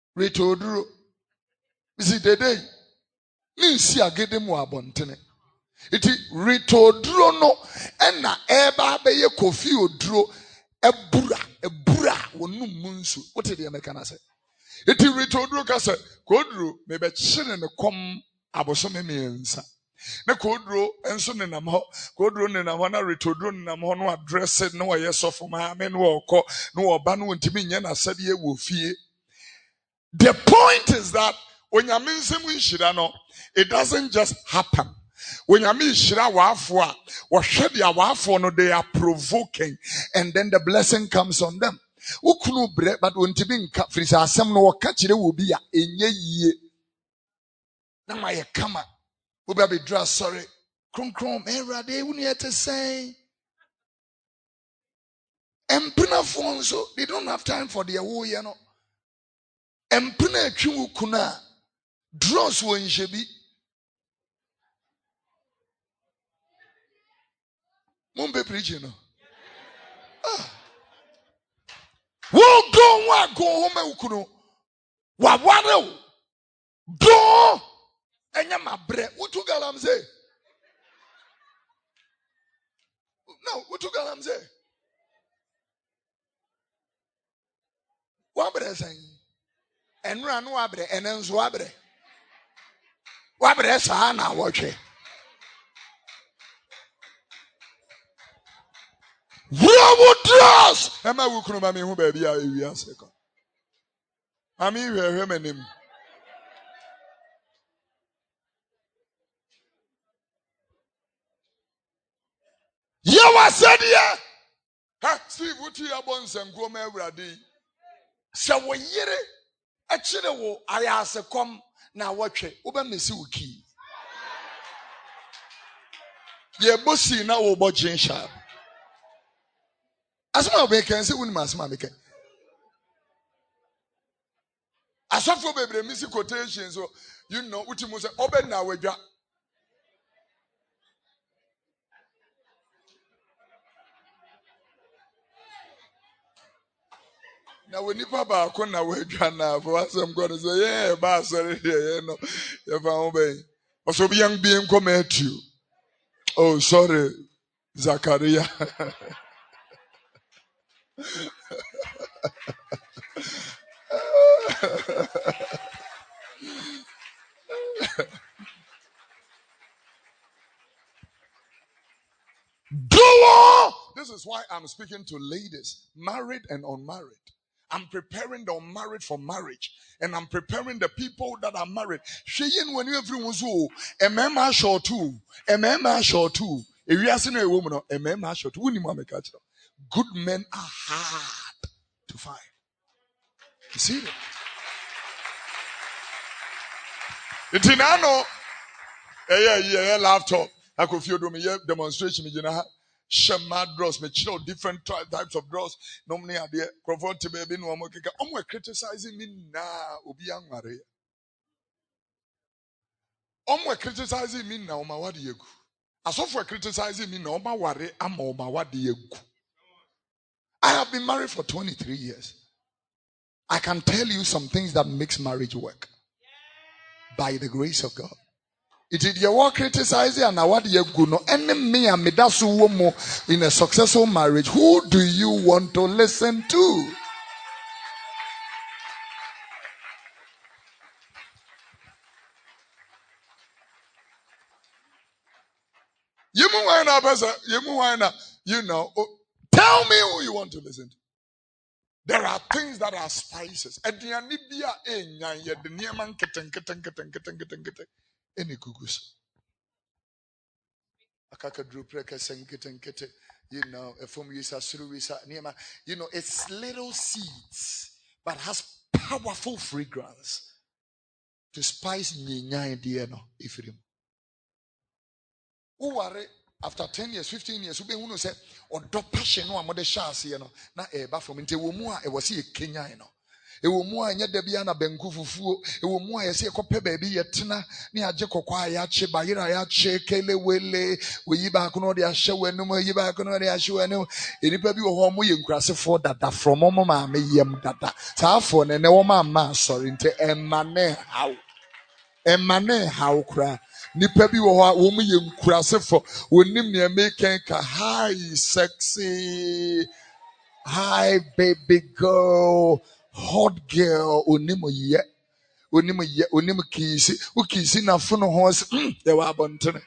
Retodro. Is it the day? Ninsi a get them more abontene. Iti ritoduro no ena eba beye kofi oduro ebura ebura wonu munsu. What did the American say? Iti ritoduro ka say koduro mebe chire ne kom aboso me miensa. Na koduro enso ne nam ho koduro ne nam ho na ritoduro ne nam ho no address it no ye sofo ma me no okọ no oba no ntimi nya na sade e wo fie. The point is that when you mean no, it doesn't just happen. When you mean shira wafwa, washedia wafwa no, they are provoking, and then the blessing comes on them. Ukunu bre, but when tibin frisa asem no wakachire will be a enye ye. Na my kama, uba be dress sorry. Krum krum, era de uniete say. Empina fonso, they don't have time for their woe, you know. Empina chu kuna. Draws wo njebi. Mumbe preaching no. Ah. Wo go wa go home ukunu. Wa ware. Do. Enya mabre. Utu galam say. No, utu galam say. Wa bre say. Enra no wa bre, enenzo wa bre. Wabre sa na woche. Wo dress. Ema wukunu ma me hu ba bia ewi aseko. Ami hwehwe manim. Ye wasade ya. Ha, Steve wuti abonsanko ma awurade. Se wo yire a kire wo ayasekom na watche uba mesi uki ye bosi na wo bojin sharp asma be kan se woni masma be kan asafo bebre misi quotation so you know uti mu se obe na wadwa na we nipa ba ko na wadwa na for asem god say yeah ba sorry there no you fa ho be oso bi yang bi nko Matthew. Oh sorry Zachariah. Go on. This is why I'm speaking to ladies, married and unmarried. I'm preparing the unmarried for marriage, and I'm preparing the people that are married. Sheyin when you everyone's oh, a man short too, a man short too. If you ask a woman, a man short too. Good men are hard to find. You see that? It's in ano. Yeah, yeah, yeah. Laptop. I could feel me demonstration. You know. Shema draws, me chill different types of draws. Normally, I dear Crawford to baby no more. I'm criticizing me now. Ubi young Maria. I'm criticizing me now. My what do you go? As of for criticizing me now, my worry. I'm on my what do you go? I have been married for twenty-three years. I can tell you some things that makes marriage work by the grace of God. It is your work criticizing and what you go no enemy and me that's woman in a successful marriage. Who do you want to listen to? You you know, tell me who you want to listen to. There are things that are spices. Any kugus. Akaka drew preka senkete you know, a form user through you know, it's little seeds, but has powerful fragrance to spice nyinya dieno ifrim. Who are after ten years, fifteen years, who be who say or do passion no amode shasi you know, na eba from inte wo mu a e wasi e Kenya you know. Ewo mu a nya da bia na banku fufuo ewo mu a yese ekope baabi yetena ne age kokwa ya che bayira ya che kele wele weyi ba ko no de ahye wanum yi ba ko no de ahye wanum enipa bi wo ho mo ye nkurasefo dada from mo ma me yem dada saafo ne ne wo ma ma sorry nte emane how emane how kra nipa bi wo ho a wo mu ye nkurasefo wonim ne make ka hi sexy hi baby girl hot girl onim ye onim ye onim kisi wo kisi na fono ho se de wa abontene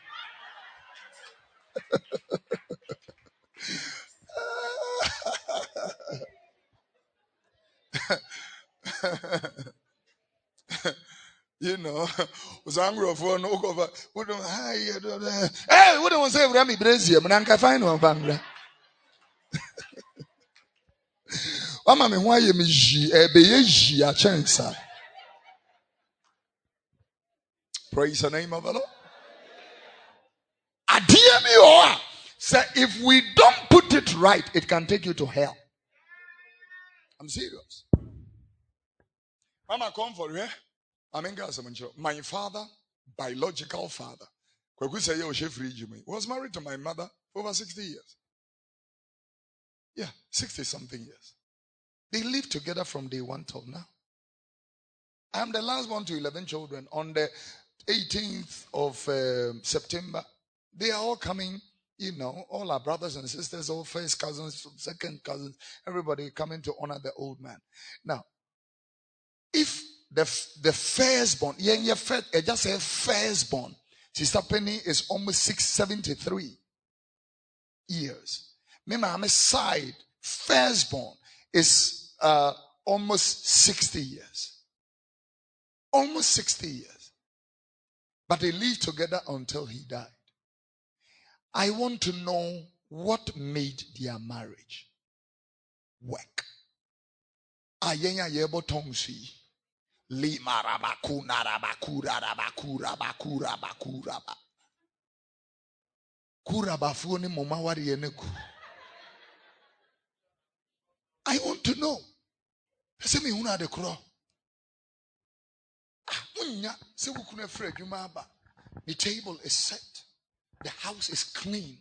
you know, was angry for no cover. We don't hey, hey, we don't say Rami Brazil, man. I find one bangla. Mama, me why you me ji e be ye ji a chance. Praise the name of the Lord. A dear me or say if we don't put it right, it can take you to hell. I'm serious. Mama, come for you. I mean, my father, biological father, was married to my mother for over sixty years. Yeah, sixty something years. They lived together from day one till now. I am the last one to eleven children. On the eighteenth of um, September, they are all coming, you know, all our brothers and sisters, all first cousins, second cousins, everybody coming to honor the old man. Now, if the the firstborn, yeah, yeah, first, I just say firstborn, Sister Penny is almost six seventy-three years. Me mama's side, firstborn is uh, almost sixty years. Almost sixty years. But they lived together until he died. I want to know what made their marriage work. Ayenya yebo tongsi. Lima rabakuna rabakura rabakura bakura bakura ba. Kura bafuoni mama wari yeneku. I want to know. Say me una de kro. Ah, unya se wukuna frɛ adwuma aba. The table is set. The house is clean.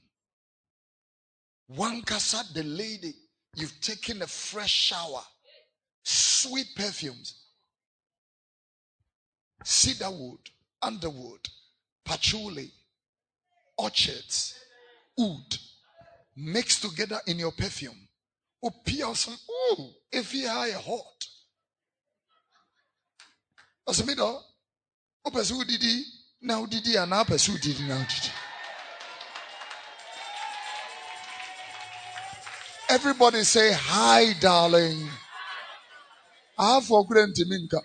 One kasa, the lady, you've taken a fresh shower. Sweet perfumes. Cedarwood, underwood, patchouli, orchids, oud, mixed together in your perfume. Oh, Pearson, oh, if you are hot. As a middle, oh, pursue Didi, now Didi, and now pursue Didi, now Didi. Everybody say, hi, darling. I have forgotten to minka.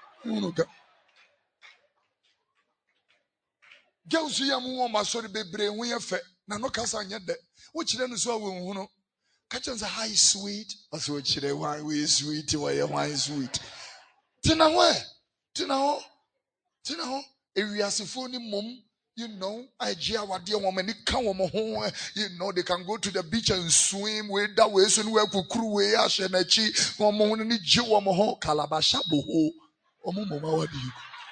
Girls, you are more my sorry baby, we are fat. Now, no casa yet. Which then is what we know. Catch on the high sweet. That's what she why we sweet, why why sweet. Tina where? Tina, Tina, if we are phone mom, you know, I jeer what dear woman, it come home, you know, they can go to the beach and swim with that way, so we have crew way, ash and a chi, one morning, Joe, one more, Calabashabu, or Mumma, what do you?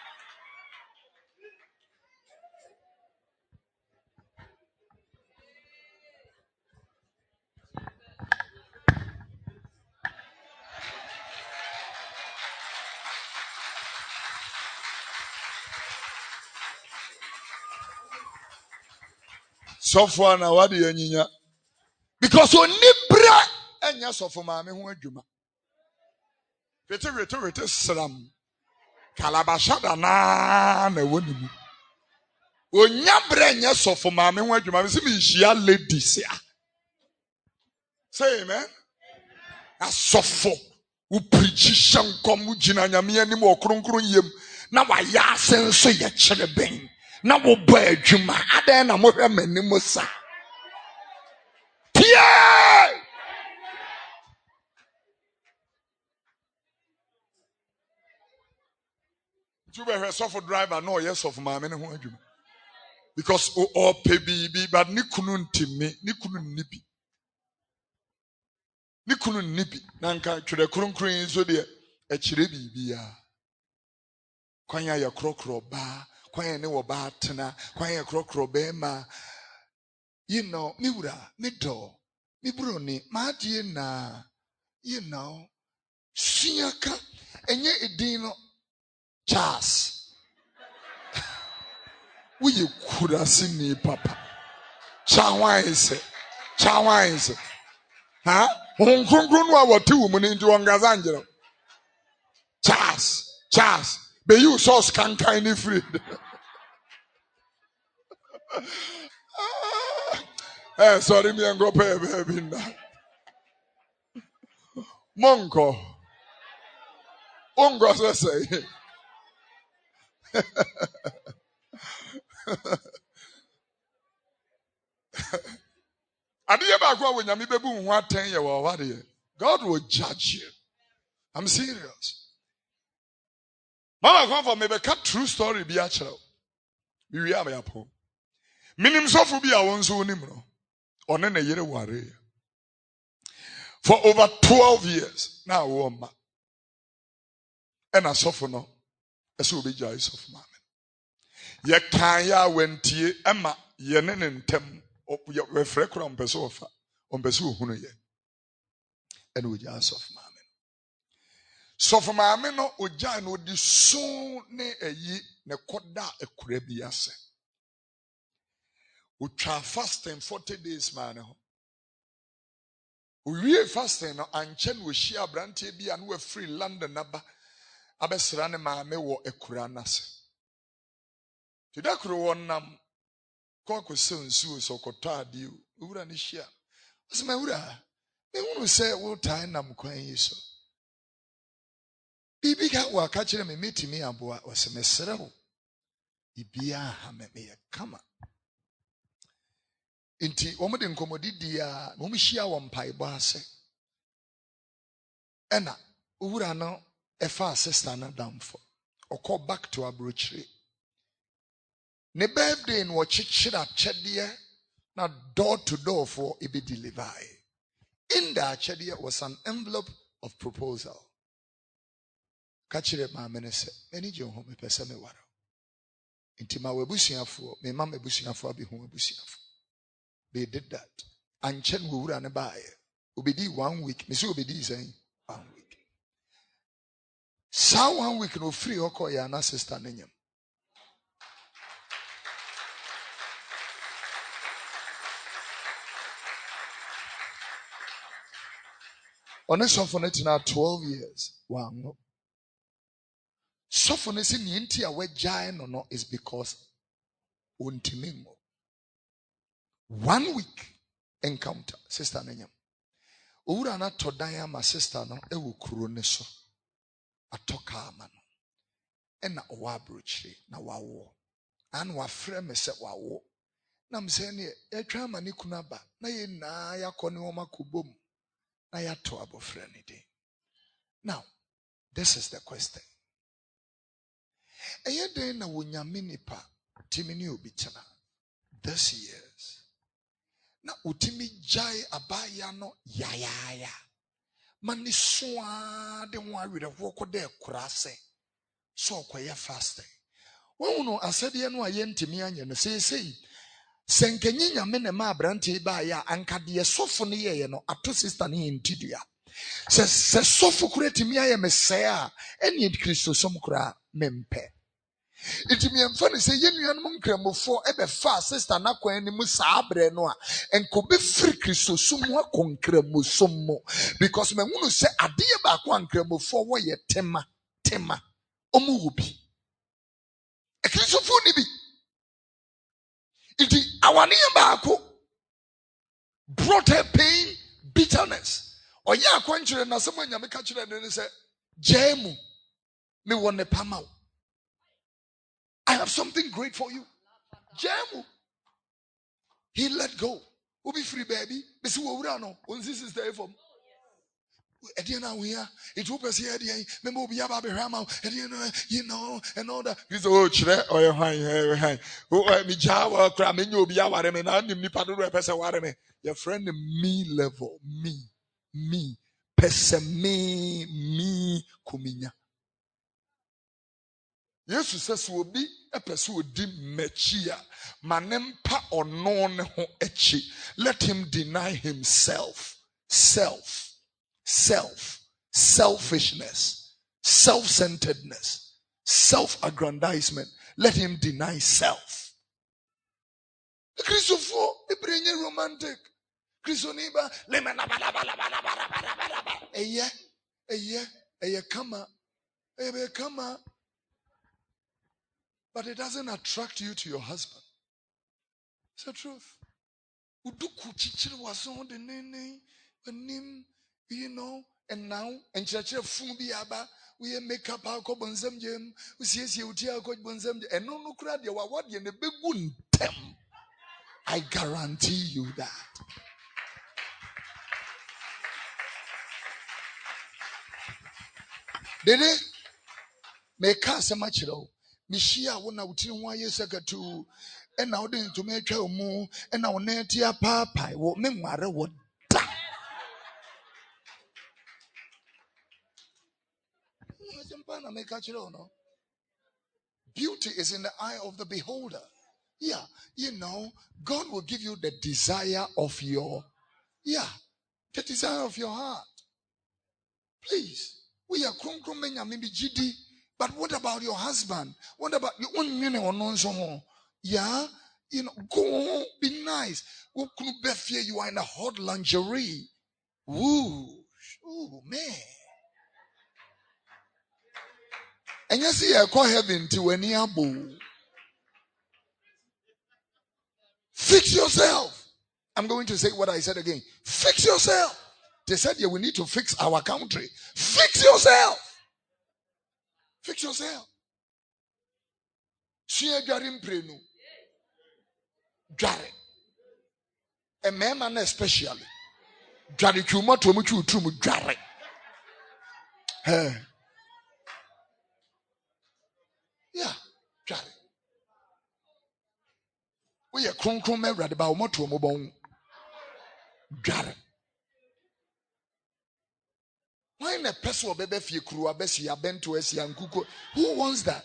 So far now, what do you mean? Because only bra and yes of mammy who are Juma. Rete, rete, rete, slam. Calabashada na me wonimu. Onya bra and yes of mammy who are Juma. See me, she are ladies. Say amen. A sofo. U preach shankom ujina nyami animo okronkron yem. Na wa ya senso ye chere ben. Na wo ba adwuma. Adan na mo hwe manimo sa. Tie! You be a soft driver, no yes of my men who because all pay baby, but Nikunun Timmy, Nikunun Nippy. Nikunun Nippy, Nanka to the Kurun Crane, so dear, a chiribi bia. Quanya ya crocro bar, quanya no batana, quanya crocro bema. You know, Miura, Mido, Mibruni, Madiana, you know, Siaka, and yet a dino Charles. Uye kurasi ni papa. Chawaise. Chawaise. Ha? Honkonkronu a wote wo mu ni nti wongaza ngero. Charles, Charles, be you sauce can kind of free. Eh, sorry, me and go pay baby now. Monko. Ungo say. Adiye ba kwa when yami bebu nwa ten ye wo wade. God will judge you. I'm serious. Mama come for me be cut true story bi a kire. Bi wi am yapo. Minim sofu bi a won so onim no. One na yere ware. For over twelve years now woman. And a sofu no. Eso obi jai sofu mama. Ye kan ya wentie ema ye ne ntem. We frekura ompeso ofa ompeso ohunu ye ene oja sof maame sof maame no oja no di so ne eyi ne koda ekura bi ase utwa fasting forty days man ho owie fasting no anche no hia abrante bi anu free London naba abesra ne maame wo ekura nase tidakro wonnam Koko sensu so kotadi ura ni shia. Asema ura me hunu se wo tai nam kwan yi so. Bibi ka wa ka kire me metimi aboa osemesere ho. Ibia ha me me kama. Inti omo de nkomodidi a mo hia wo mpaebo ase. Ena ura no efa sister na damfo. Oko back to abrochire. Ne birthday no chichira chedie na door to door for ibi deliver. In that chedie was an envelope of proposal. Kachire ma menese eni je ho me pese me waro. Inti ma webusuafo me ma mebusuafo abi ho webusuafo. They did that. Anchen wo wura ne baaye. Obedi one week. Me say obedi saying one week. Sa one week no free okoya na sister nenyam. On a sophonet now twelve years. Wow. Sophonet in the intia where giant or not is because untimingo. One week encounter, sister Nenyam. Ura na todaya ma sister no ewu kuroneso. Atoka man. Ena wabruchi na wawo. An wa frame se wawo. Na mseni e trama ni kunaba. Na ye na ya koni wama kubomu. Now, this is the question. Ayede na wunyamini pa timini obichana this years. Na utimi jai abaya no ya ya ya. Mani swa de mwawire woko de kurase. So kwa ya fasting. Wawuno asedi enu ayentimi anye no say say. Senkenyi nyame ne ma abrante ba ya ankade sofo ne ye no ato sister ne ntidua se se sofo kura timi aye mesee a ene Kristo som kura mempe itimi emfa ne se yenuanom nkramofo ebe fa sister na kwan ni mu saabre no a enko be free Kristo som akonkramosom mo because me hunu se ade ba akwa nkramofo wo ye tema tema omu wubi e Kristofo ni bi Iti awaniye baako brought her pain, bitterness. Oya akwanchire na semo nyame ka kire ne se jemu me wone pamao. I have something great for you. Jemu. He let go. Obi free baby. Besi wo wura no. Onzi sister efom. Ediana we are it will be here the member be aba behama ediana you know and all that he's oh chire oh your high high oh me jawa kra me nyo bia ware me na nim nipa do person ware me your friend me level me me person me me kuminya Yesu says obi e person odi machia manempa ono ne ho echi let him deny himself self Self, selfishness, self-centeredness, self-aggrandizement. Let him deny self. Christopher, a bring romantic. Chrisoniba, lemana bala bala bala bala bala bala bala. A year, a year, a year, come up, a year, come up. But it doesn't attract you to your husband. It's the truth. Uduku chichiri was on the name, name, you know, and now, and church of Fumbiaba, we make up our cobonzem gem, we see as you tear coach bonzem, and no no crowd, you are what you in the big one. I guarantee you that. Did it? Make us a much low. Mishia won out in one years ago too, and now then to make a more, and now netia papa, what memoir would. Beauty is in the eye of the beholder. Yeah, you know, God will give you the desire of your, yeah, the desire of your heart. Please, we are konkromenya maybe G D, but what about your husband? What about your own minute or non so? Yeah, you know, go be nice. Go you are in a hot lingerie. Woo, ooh, man. And you see, I call heaven to any abo. Fix yourself. I'm going to say what I said again. Fix yourself. They said, yeah, we need to fix our country. Fix yourself. Fix yourself. Shia garim prenu. Gare. A man especially. Gare chuma to muchu tumu gare. Hey. Yeah, gare. We are kron kron me rade ba omo to omo bon. Gare. Why in a person or baby fie kruwa besi ya bento esi ya nkuko? Who wants that?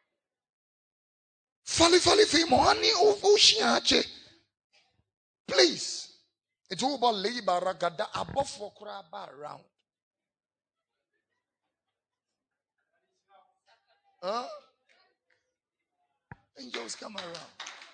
Fali fali fi mohani uvushi. Please. It's all about labor ragada above for kraba around. Huh? Angels come around.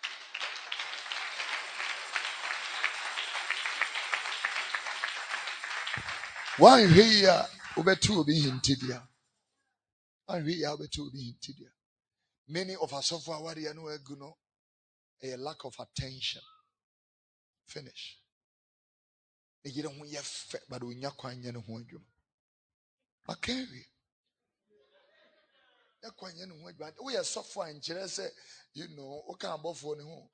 Why here over two be hintidia? Why here over two be hintidia? Many of us suffer what you know a lack of attention. Finish. You don't want your fat, but when you're quite young, I carry. You're quite young, but we are suffering. Say, you know, what kind of buffalo?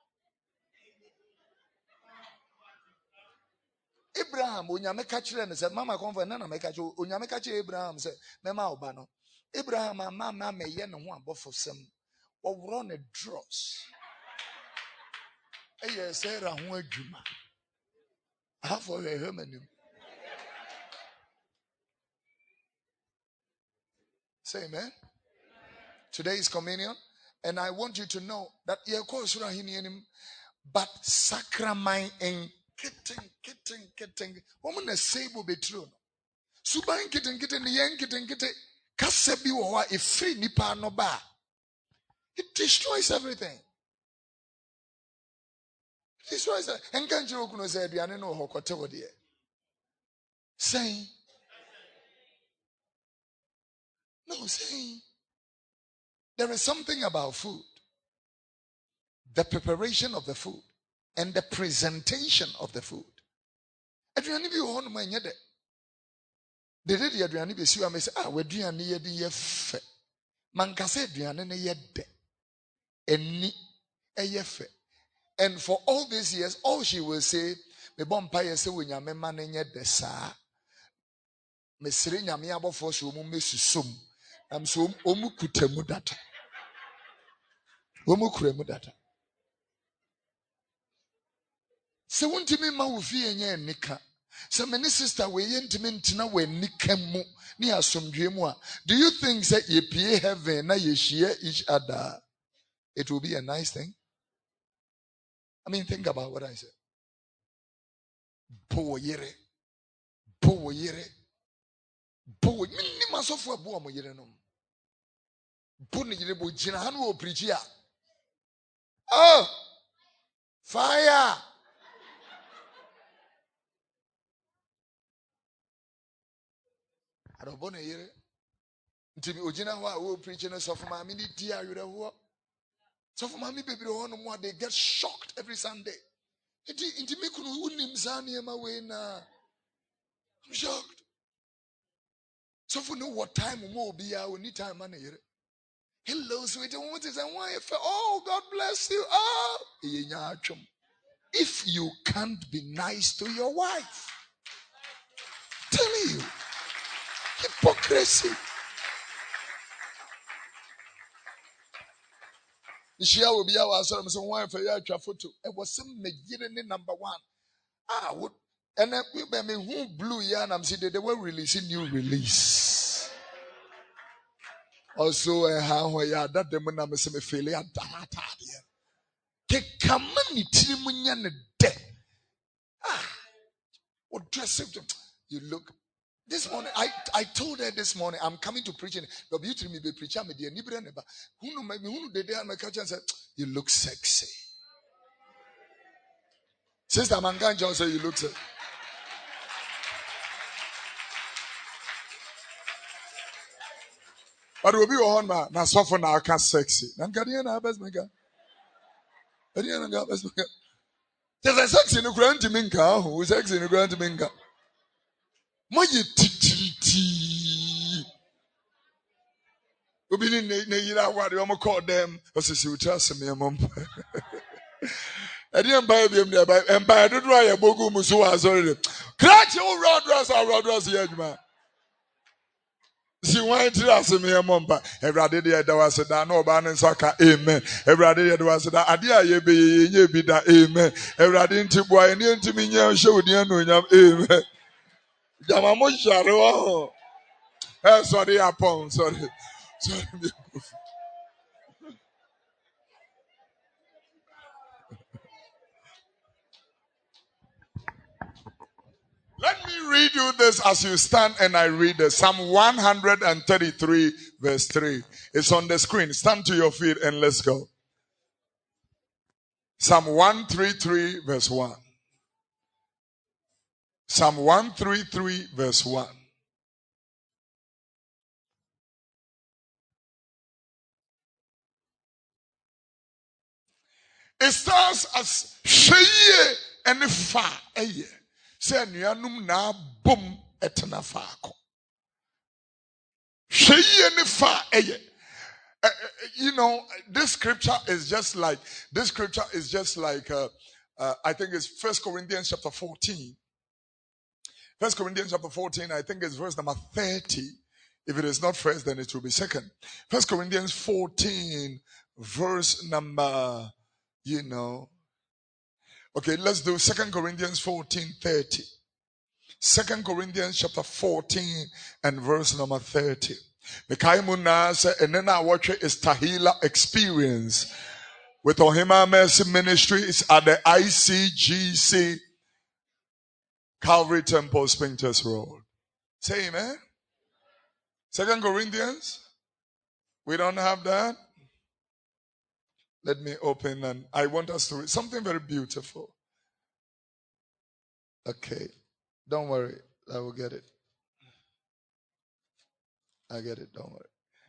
Abraham, when you make a children, said, Mama, come for none, make a joke. When you make a child, Abraham said, Mama, Obano. Abraham, and Mamma may yen and one buffalo some or run a dross. A year, Sarah, who Juma. Half for a herman. Say amen. Today is communion, and I want you to know that ye cause him, but sacrament and kitten, kitten, kitten. Woman a sable be true. Suban kitten, kitten, the young kitten, kitten. Kasebi wa a free nipa no ba. It destroys everything. It destroys it. And can't you know say I know how whatever there. Saying. No, saying. There is something about food. The preparation of the food and the presentation of the food. Adriani bi ho no ma nyede. De de adriani bi si am say ah waduani ye de ye fe. Manka say aduani ne ye de. Eni eye fe. And for all these years all she will say me bompa ye say wonyame ma ne nye de saa. Me sire nyame abofo so mu mesusom. Am so omu kutamu data. Omu kuremu data. Se wontimi ma wo fie nye nika. Se many sister we yentimi ntina we nika mu ni asomdwe mu a. Do you think that ye pie heaven na ye share each other? It will be a nice thing. I mean, think about what I said. Bo yere. Bo yere. Bo minni masofo abo mo yere no. Bo ni yere bo jina hanu o preach ya. Oh! Fire. I don't want to hear it. Until Ojina who preaching a soft mammy, dear, you know. So for mommy baby one more they get shocked every Sunday. Inti me kunu unim zani ema we na. I'm shocked. So for know what time mo be ya we need time man here. Hello sweetie, what is and why? Oh, God bless you. Oh, if you can't be nice to your wife, telling you, hypocrisy. Ishia will be our son, so why for your photo? It was some Nigerian number one. Ah, would and then we me who blew yan. I'm saying they were releasing new release. Also, uh, how ya that the man I'm saying failure data. Ke kamani tirimunya ne de. Ah, what dress it? You look. This morning, I, I told her this morning, I'm coming to preach. The beauty me be preacher me dear nibra neba. Who know maybe who the day and my catch and said, you look sexy. Sister Manganja say you look sexy. But we'll be on my na suffer na can sexy. Nankadiana na best mega. Adiana na best mega. There's a sexy in the grand minka. Who is sexy in the grand minka? My titi. Obi ni ne yira what you call them. Because you will trust me, mom. I didn't buy them there, but and buy the dry a bogu musu as already. Crack your road dress, our road dress, yedma. See why to ask me a mumpa. Every day there was a dan no ban and soccer, amen. Every day there was a idea ye be ye be that, amen. Every day into boy and into me, show the unknown, amen. Jamamo Sharo. Sorry, upon, sorry. Sorry. Let me read you this as you stand and I read this. Psalm one thirty-three verse three. It's on the screen. Stand to your feet and let's go. Psalm one thirty-three verse one. Psalm one thirty-three verse one. It starts as sheye and fa eye. Say nuanum na bom etena faako. Sheye and fa eye. You know, this scripture is just like this scripture is just like uh, uh, I think it's First Corinthians chapter fourteen. First Corinthians chapter fourteen, I think it's verse number thirty. If it is not first, then it will be second. First Corinthians fourteen, verse number, you know. Okay, let's do Second Corinthians fourteen, thirty. Second Corinthians chapter fourteen and verse number thirty. Mekaimuna said, and then I watch it is Tahila Experience with Ohima Mercy Ministries at the I C G C Calvary Temple, Spintex Road. Say amen. Second Corinthians. We don't have that. Let me open and I want us to read something very beautiful. Okay. Don't worry. I will get it. I get it. Don't worry.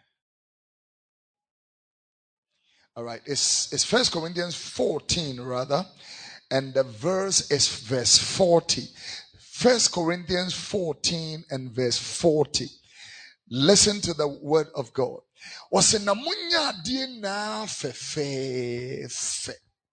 All right. It's, it's First Corinthians fourteen rather. And the verse is verse forty. First Corinthians fourteen and verse forty. Listen to the word of God. Wase na munya die na fefe fe.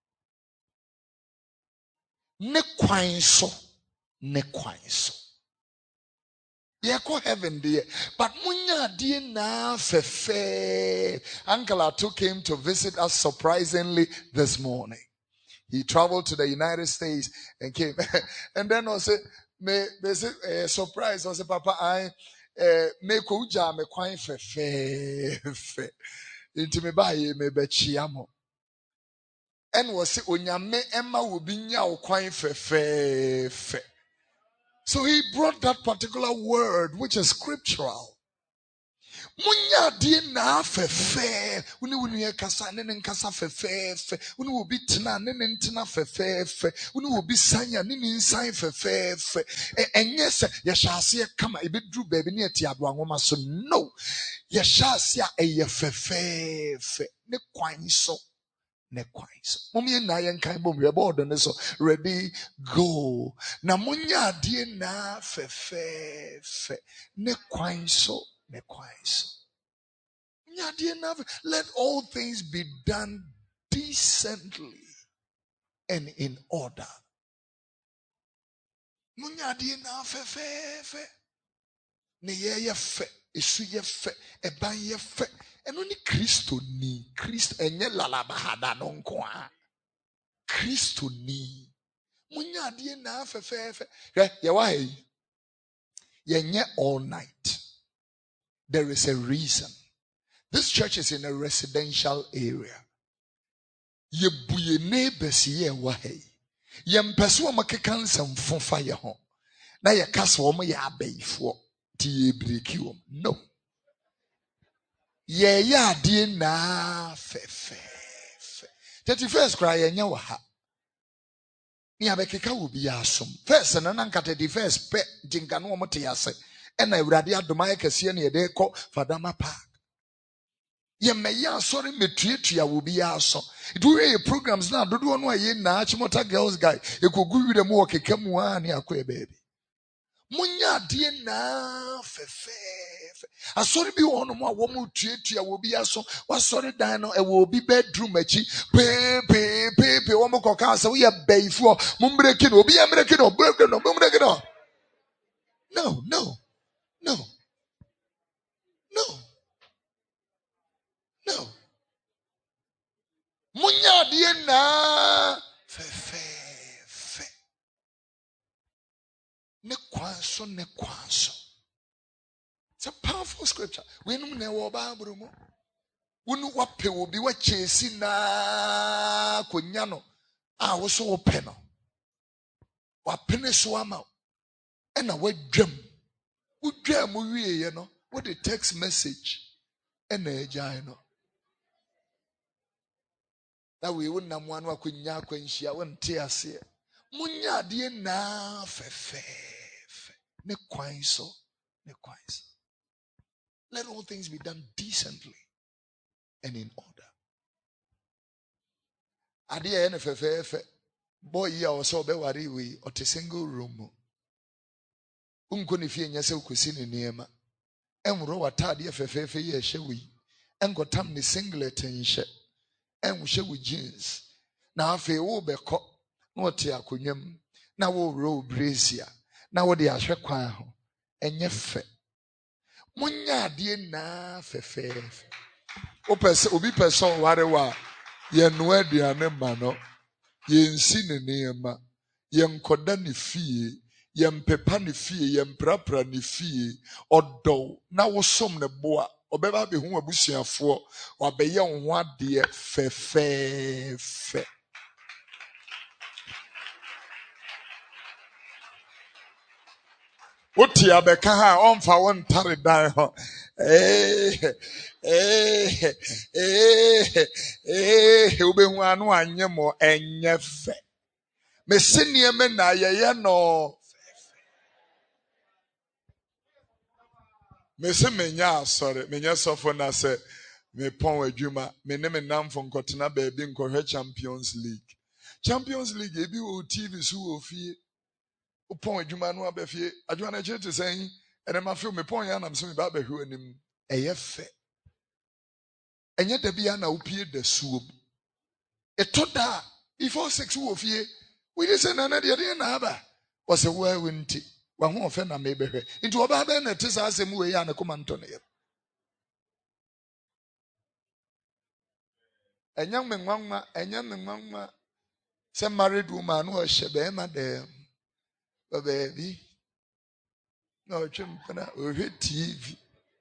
Ne kwan so, ne kwan so. Ye ko heaven there, but munya die na fefe. Uncle Atu came to visit us surprisingly this morning. He traveled to the United States and came, and then I said, "Me, me say uh, surprise." I said, "Papa, I." Me ko uja me kwan fefe fe inti me ba ye me be chiamo en wo se onyame ema wo bi nya wo kwan fefe fe. So he brought that particular word which is scriptural. Munya die na fefe. Uni uni ye kasa nene nkasa fefe. Uni ubi tina nene ntina fefe. Uni ubi sanya nene nsanya fefe. Enye se yashasi ye kama ibe dru baby ni eti abu ngoma so no. Yashasi ya eye fefe. Ne kwan so. Ne kwan so. Mumye na ye nkan bom ye bodo ne so. Ready go. Na munya die na fefe. Ne kwan so. Ne kwan so. Let all things be done decently and in order. Munyadi na fe fe fe. Ne ye ye fe, esu ye fe, eban ye fe. Eno ni Kristo ni, Kristo enye lalabahada no nko a. Kristo ni. Munyadi na fe fe fe. Ye ye wa he. Ye nye all night. There is a reason. This church is in a residential area. Ye buye neighbors ye wahe. Ye mpeso makeka nsɛmfo fa ye ho. Na ye kasa wo ye abayifo. Ti ye breki wo. No. Ye ye ade na fefe. thirty-first cry ye nya wa ha. Ni abekeka wo bi asom. First na na nkata the first pe jinka no mo te ase. E na Awurade adoma ye kase ne ye de kɔ Fadama Park. Ye meya sorry metuatua wo bi aso. Do ye programs na dodo no aye na Achimota Girls Guy. E kogu wi dem wo keka mu a ne akɔ baby. Munya de na fefe. Asori bi wo no mo a wo mu tuatua wo bi aso. Wa sorry dan no e wo bi bedroom achi. Pe pe pe pe wo mo koka ase wo ye baifo. Mo mbreki no obi ye mbreki no breki no mo mbreki no. No, no. No. No. No. Munya die na fe fe fe ne kwanso ne kwanso. It's a powerful scripture. We know ne wo Bible mu. Unu wape obi wa chesi na konya no a wo so wo pe no. Wa pene so ama. E na wadwam. Wodwam mu wie ye no, wo the text message e na agyan no. Na we won na mo anu akonya akwanhia won te ase. Munya de na fefe ne kwanso ne kwanso. Let all things be done decently and in order. Ade ene fefe fe boy ya o so be ware we o te single room. Unko ne fie nyase ukosi ne niema. Enwro watade fefe fe ye hye we. Enkotam ne singlet nhye. Enhye we jeans. Na afi wo beko na ote akonwam. Na wo ro brazier. Na wo de ahwe kwan ho. Enye fe. Munya ade na fefefe. O pese obi pese ware wa ye no aduane ma no ye nsi ne niema ye nkoda ne fie ye mpepa ne fie ye mprapra ne fie odo na wo som ne boa obeba be hu abusuafo wabeye wo ho ade fefefe. Oti abeka ha onfa won tare dan ho eh eh eh eh obehu anu anye mo enye fe me senie me na yeye no me se menya asore menya sofo na se me pon adwuma me ne me namfo nkotena ba bi nkohwe Champions League Champions League ebi o T V so o fie upon adwuma no abafie adwuma na chete sen ene ma fe me pon ya na me so me ba bahwe anim eye fe enye da bia na upie da suom etoda before six wo fie we dey say na na de de na aba o se wa wenti wa ho ofe na me behwe nti oba ba na tisa asem we ya na koma nto ne enya me nwanwa enya me nwanwa se married woman no hye be ma dem baby no chimpa o hwe T V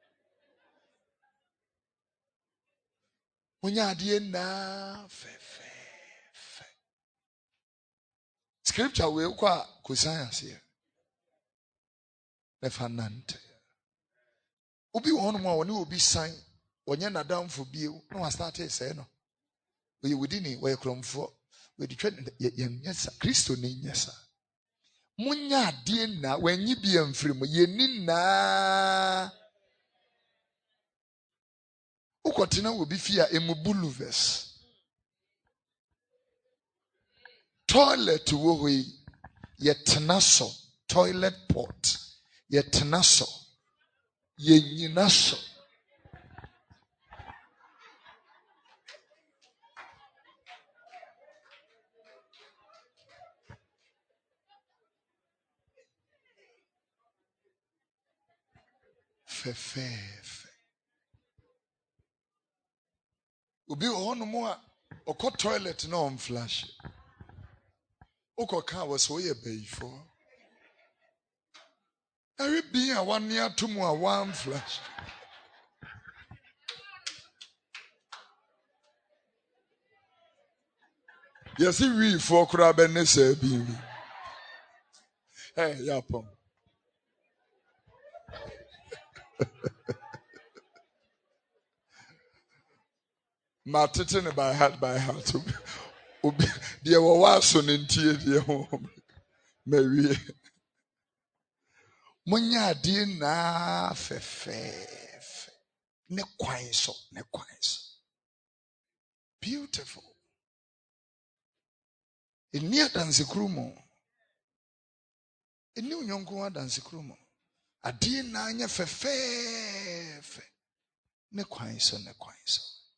munya ade na fefe fe scripture we kwa kusan ase ne fanante Obi one more one will be sign. When you're not down for bill, no, I started saying no. We within it, where you for with the trend, yes, Christo name, yes, sir. Munya dina when you be in free, ye nina. Ukotina will be fear emubulu verse. Toilet wo ye tenaso, toilet pot, ye tenaso, ye nyinaso. Fefefe. Ubi ono mo oko toilet na on flash. Oko car was so ye bay for. Every being a one year two more one flash. Yes, he read for crab and nessa being. Hey, yapon. Martin by heart by heart. There were was on in tear, dear home. Mary. Munya dina fefe. Ne quinso, ne quinso. Beautiful. In near dance krumo. In new young dance krumo. A dear nanya fefe. Ne quinso, ne quinso.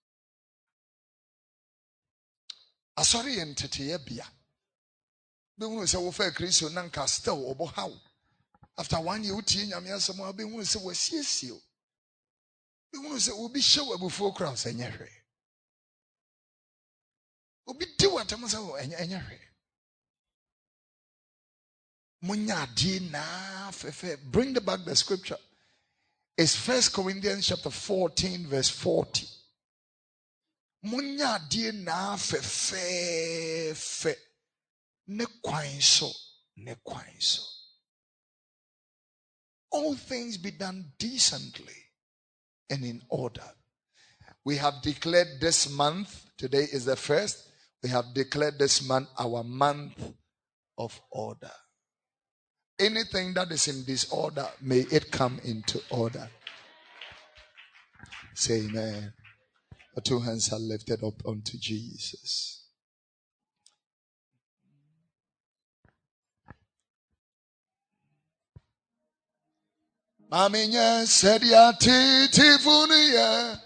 Asori entete ya bia. Be hu se wo fa Kristo nan ka still obo how. After one year uti nyame asemo be hu se wasiesie o. Be hu se obi hye wabufuo kra se enye hwe. Obi di watam se enye enye hwe. Munya di na fefe. Bring the back the scripture. It's First Corinthians chapter fourteen verse forty. Munya die na fe fe fe ne kwanso ne kwanso. All things be done decently and in order. We have declared this month, today is the first, we have declared this month our month of order. Anything that is in disorder, may it come into order. Say amen. The two hands are lifted up unto Jesus. Aminya sedia titi funia.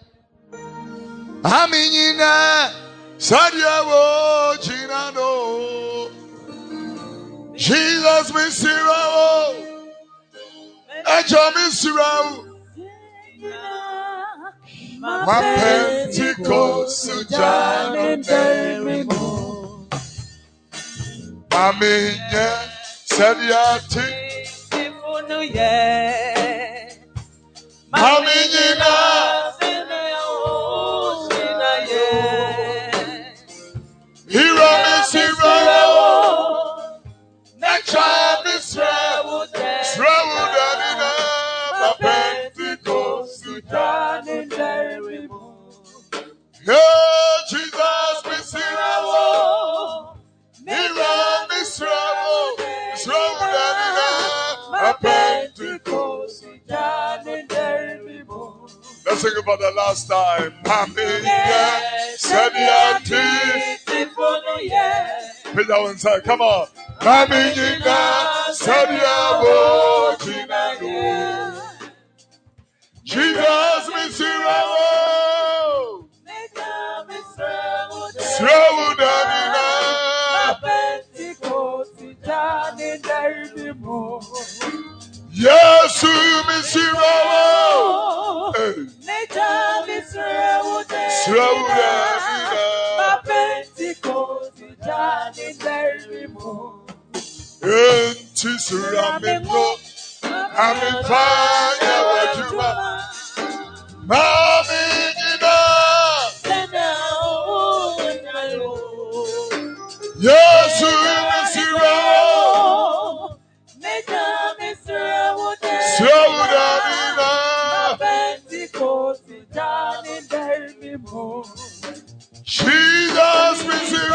Aminyina sedia wo jinano. Jesus misirao. Ejo misirao. My Pentecost to John and Derimo. Aminya Sadiati Tifuno ye. Aminyina Sineo Sina ye. Hero Misiro Nacha Misra Srawudanina. My Pentecost to John and Derimo. Yeah, Jesus, Misirao, Mira, Misrao, Misrao, a Pentecost, let's sing about the last time. Aminya, Sadiati, put that one side, come on. Aminya, Sadiabo, Jinano, Jesus, Misirao. Yes, you miss you. I'm fire with you, mommy. Yes, Jesus, Mister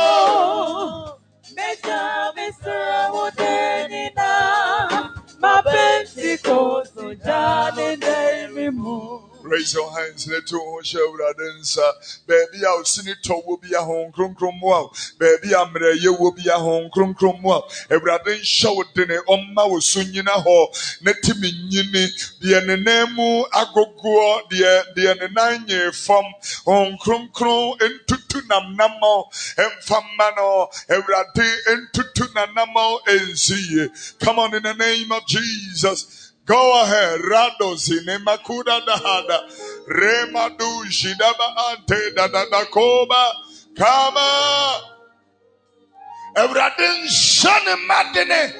Raise your hands. Let your show radensa. Baby, I'll sing it to will be a home crum crum wow. Baby, I'm ready. You will be a home crum crum wow. A raden show dinner on my sunyina ho. Netimi yini. The enemu agogo. The the nine year from home crum crum into tunam namo. And from mano. A radi into tunanamo and see. Come on in the name of Jesus. Go ahead, Radosi Nemakuda Dahada, Remadu Shidaba Ante Dadakoba, Kama, Evradin Shani Madine.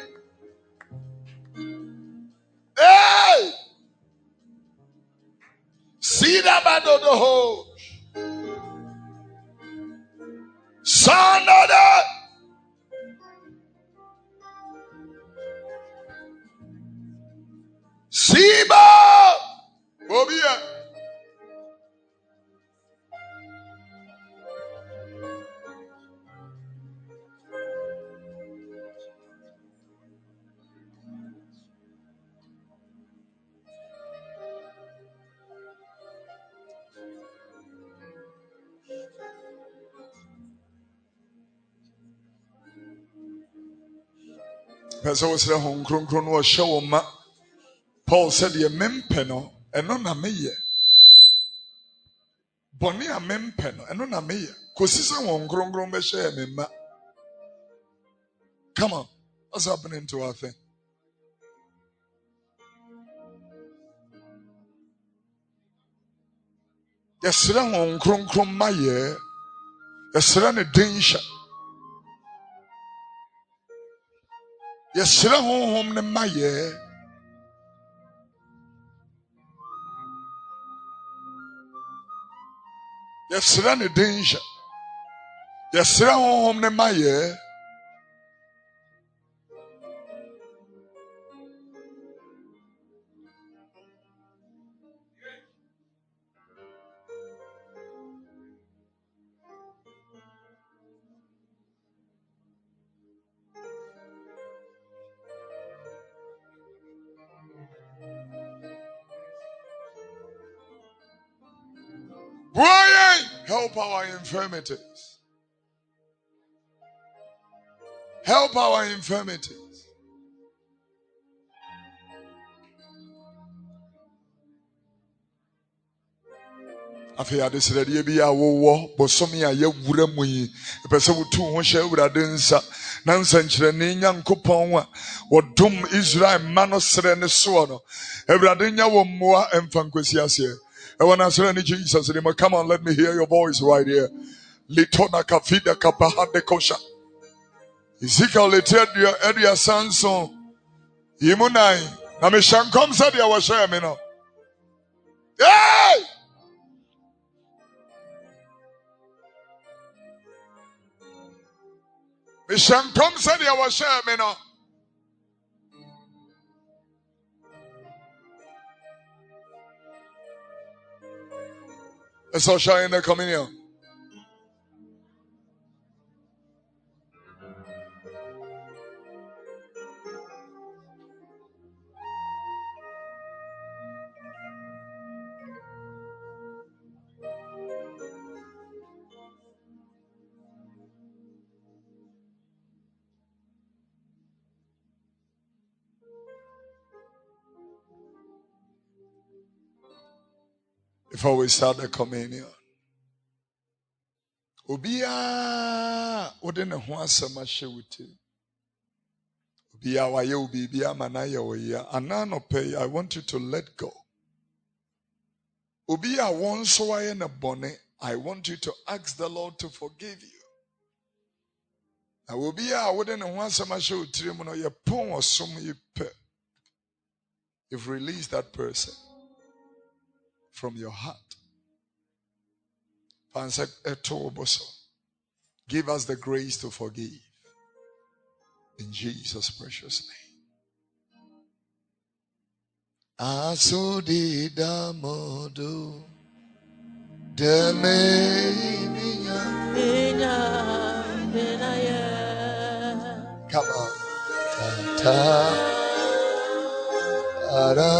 Hey! Sida Badoho, Son of the Siba, Bobia. Person was the home cron cron was show ma. Paul said, "Ye mempeno, and no na meye. Boni a mempeno, and no na meye. Kosisa won cron cron be share me ma." Come on, what's happening to our thing? Yesra hon kronkron maye. Yesra ne densha. Yesra hon hom ne maye. Yesra ne densha. Yesra hon hom ne maye. Boy, help our infirmities. Help our infirmities. Afei ade srade bi a wo bosomi a yewura mu yi epese wotu ho hye awurade nsa na nsankyere ne nyankopɔn a wodom Israel ma no sre ne so no awurade nya wo mmoa emfa nkwasi ase e wana sre ne Jesus name. Come on, let me hear your voice right here. Litona kafida kabahade kosha Ezekiel letedia edia sanson yimunai na me shankom said ya wo share me no. Hey! Mishankom said ya was share me no. Let's all share in the communion. Before we start the communion, Obia wouldn't want so much with you. Obia wa ye ubi bia manaya oya anano pay. I want you to let go. Obia once wa in a bonnet. I want you to ask the Lord to forgive you. I will be I wouldn't want so much with you. No, your pon or some you pay. You've released that person from your heart. Give us the grace to forgive. In Jesus' precious name. Asudi damodo demenia. Come on. Ta ara.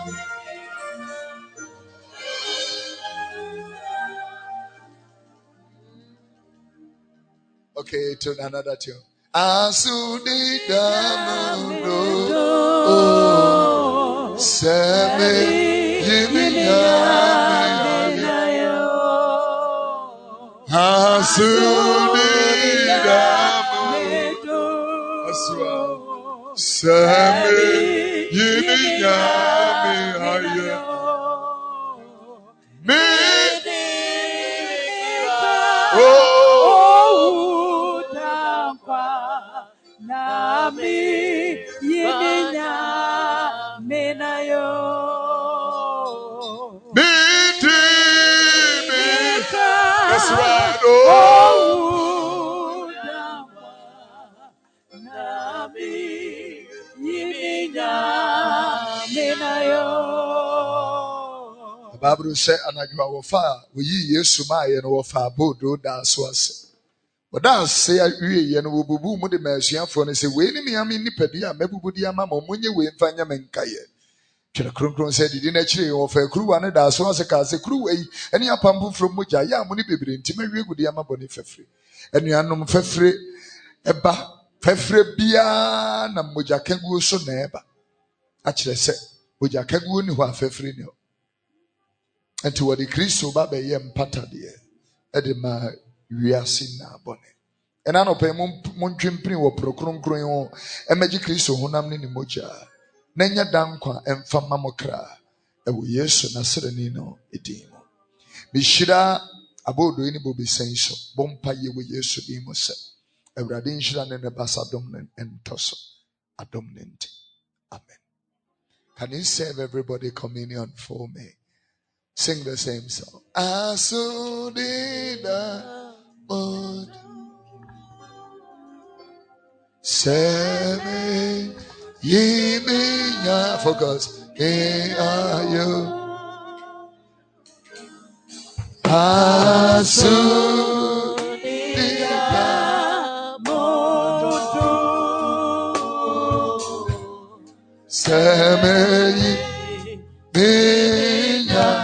Okay, to another tune. Asudi damodo oh, seme yiminya. Asudi damodo aswa seme yiminya me haya me oh. That's right. Oh. The Bible said, "And I will fire. We yes, my and will fire bodo that's was." But that's say we and we bubu mu the mercy for and say, "Wait me, I mean, Nipedia, Mebudia, Mamma, when you win Fanya Menkaye." Chilakron said, "Didn't actually offer a crew and that's was a cast a crew, any apambu from Muja, Yamuni Baby, and Timmy with the Yama Bonifefri. And you are no Fefre, Eba, Fefre Bia, and Muja Kegu so neba." Actually said, Muja Kegu, who are Fefri. And to what the Christo Baba Yam Pata dear, Edema, we are seen now, Bonnet. And I know pay Munchimpri or Procron Croyon, and Magic Christo, Honam Nini Moja, Nenya Dankwa, and Famamokra, and we yes, and a serenino, edemo. Bishira, about doing it will be saying so, Bompa ye with yes, demo set, a radin shran and a bassa dominant and tosso, a dominant. Amen. Can you save everybody communion for me? Sing the same song. Asudida mod Seme Yiminya. Focus. Ayo Asudida mod Seme Yiminya.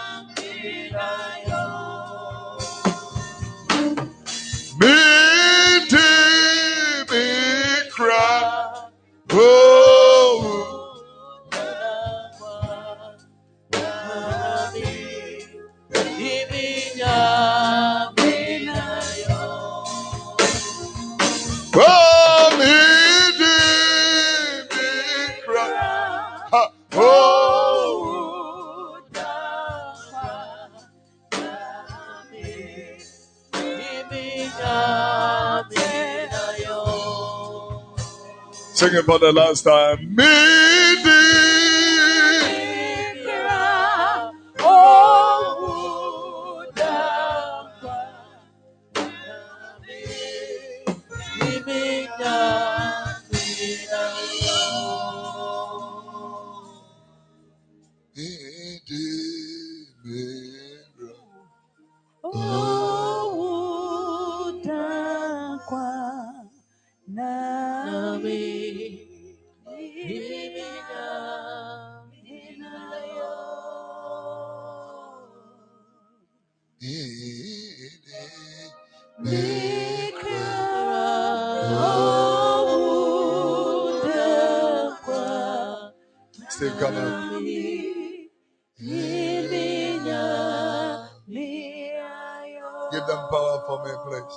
Sing it for the last time. Still coming. Give them power for me, please.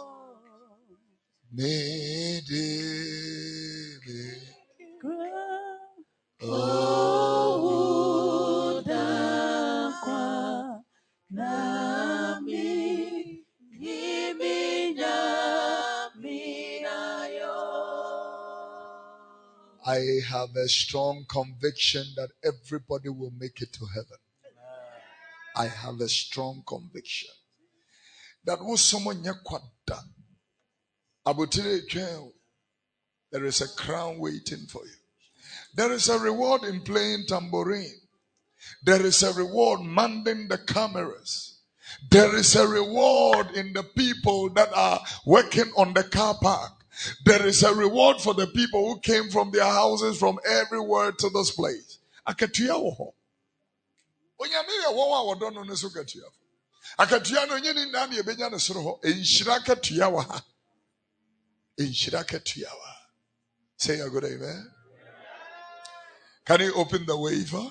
I have a strong conviction that everybody will make it to heaven. I have a strong conviction that was someone yakwada. There is a crown waiting for you. There is a reward in playing tambourine. There is a reward manning the cameras. There is a reward in the people that are working on the car park. There is a reward for the people who came from their houses from everywhere to this place. Akatua wo ho. Onyame ye wo wa wodo no ne so katua. Akatua no nyini na na ebenya ne soro ho. Enhyira katua wa ha. Enhyira katua wa. Say a good amen. Can you open the waiver?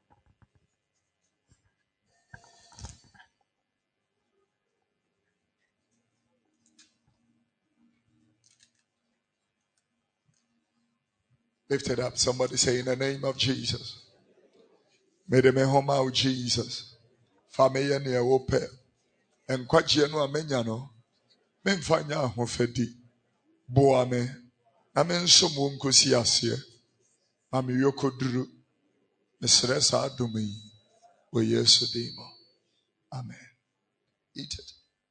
Lift it up. Somebody say, in the name of Jesus. May the home out Jesus. Family near ope. And kwachi no amenya no. Memfanya ho fedi. Boame. Amen so mu nkosi ase. Mami yokoduru. Mesre sa adumi. O Yesu dimo. Amen. Eat it.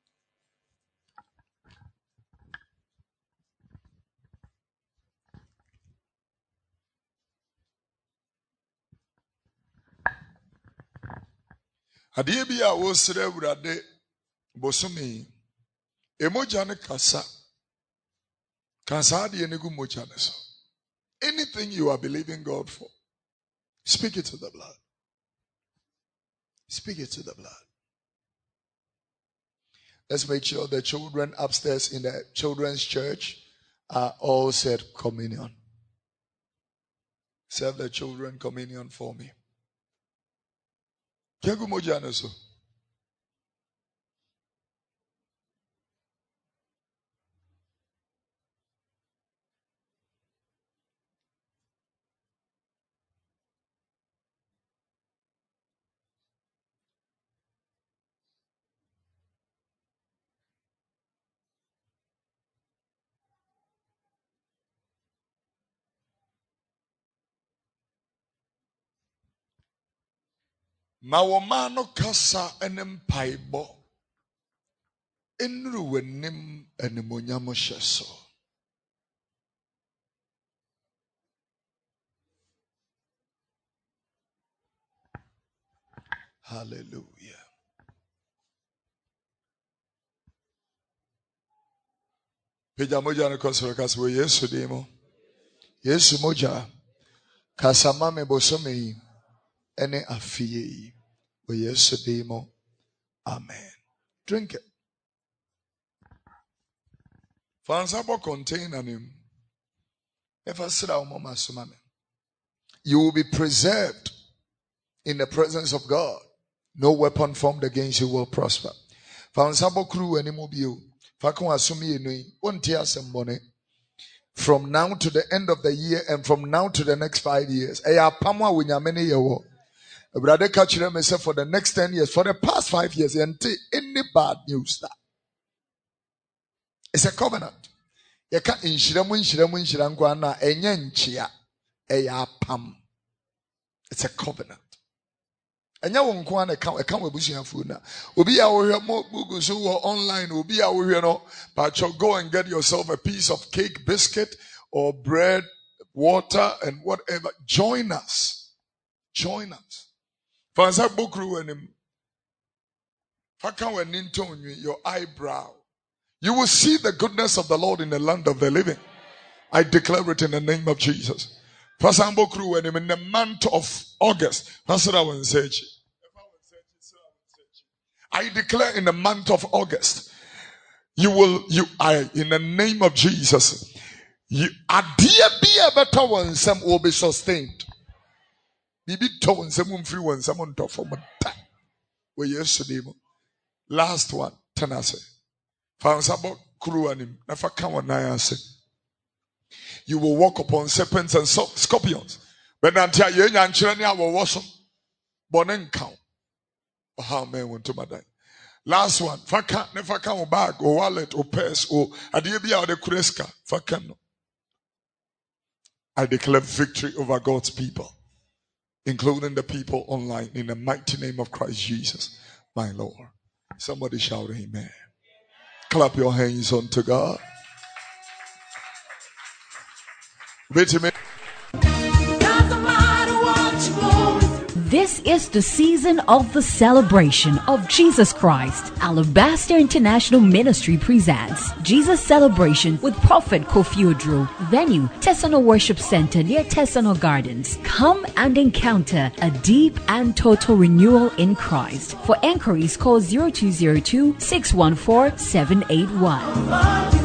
Adeɛ bi a wosere awurade bosome emoja ne kasa kasa adeɛ ne gu moja ne so. Anything you are believing God for, speak it to the blood. Speak it to the blood. Let's make sure the children upstairs in the children's church are all said communion. Serve the children communion for me. Kegu moja ne so. Mawomano kasa enem paibo enru wenim enemonyamo hyeso. Hallelujah. Peja moja ne kosoro kasa wo Yesu dimo. Yesu moja kasa mame bosome ene afie. We yesterday mo. Amen. Drink it. Fansabo container him. You will be preserved in the presence of God. No weapon formed against you will prosper. Fansabo crew anymobile. Fakon asumi enui. Won't asembone. From now to the end of the year and from now to the next five years. Eya pamwa winyamene yewo. Brother catch them and say for the next ten years, for the past five years, until any bad news that it's a covenant. You can't inshiramu inshiramu inshiramu na enyenchia eya pam. It's a covenant. Enya wonkwa na ka ka webusuafo na. Obi a wo hwe mo bugu so wo online, obi a wo hwe no, but you go and get yourself a piece of cake, biscuit or bread, water and whatever. Join us. Join us. Fansa bokru enim. Faka weninto your eyebrow. You will see the goodness of the Lord in the land of the living. I declare it in the name of Jesus. Fansa bokru enim in the month of August. I declare in the month of August. You will you I in the name of Jesus. You adia be a better one some will be sustained. Bibi to nsem free one some to for da. We yesterday. Last one, tenase. Fansabo kuru anim na fa kan wonan ase. You will walk upon serpents and scorpions. But until ye nya nkyere ne awowo so. Bonen kan. How men want to madai. Last one, fa kan ne fa kan bag or wallet or purse or ade bia o de kureska fa kan no. I declare victory over God's people, including the people online, in the mighty name of Christ Jesus, my Lord. Somebody shout amen. Clap your hands unto God. Wait a minute. This is the season of the celebration of Jesus Christ. Alabaster International Ministry presents Jesus Celebration with Prophet Kofi Oduro. Venue, Tesano Worship Center near Tesano Gardens. Come and encounter a deep and total renewal in Christ. For enquiries, call zero two zero two, six one four, seven eight one.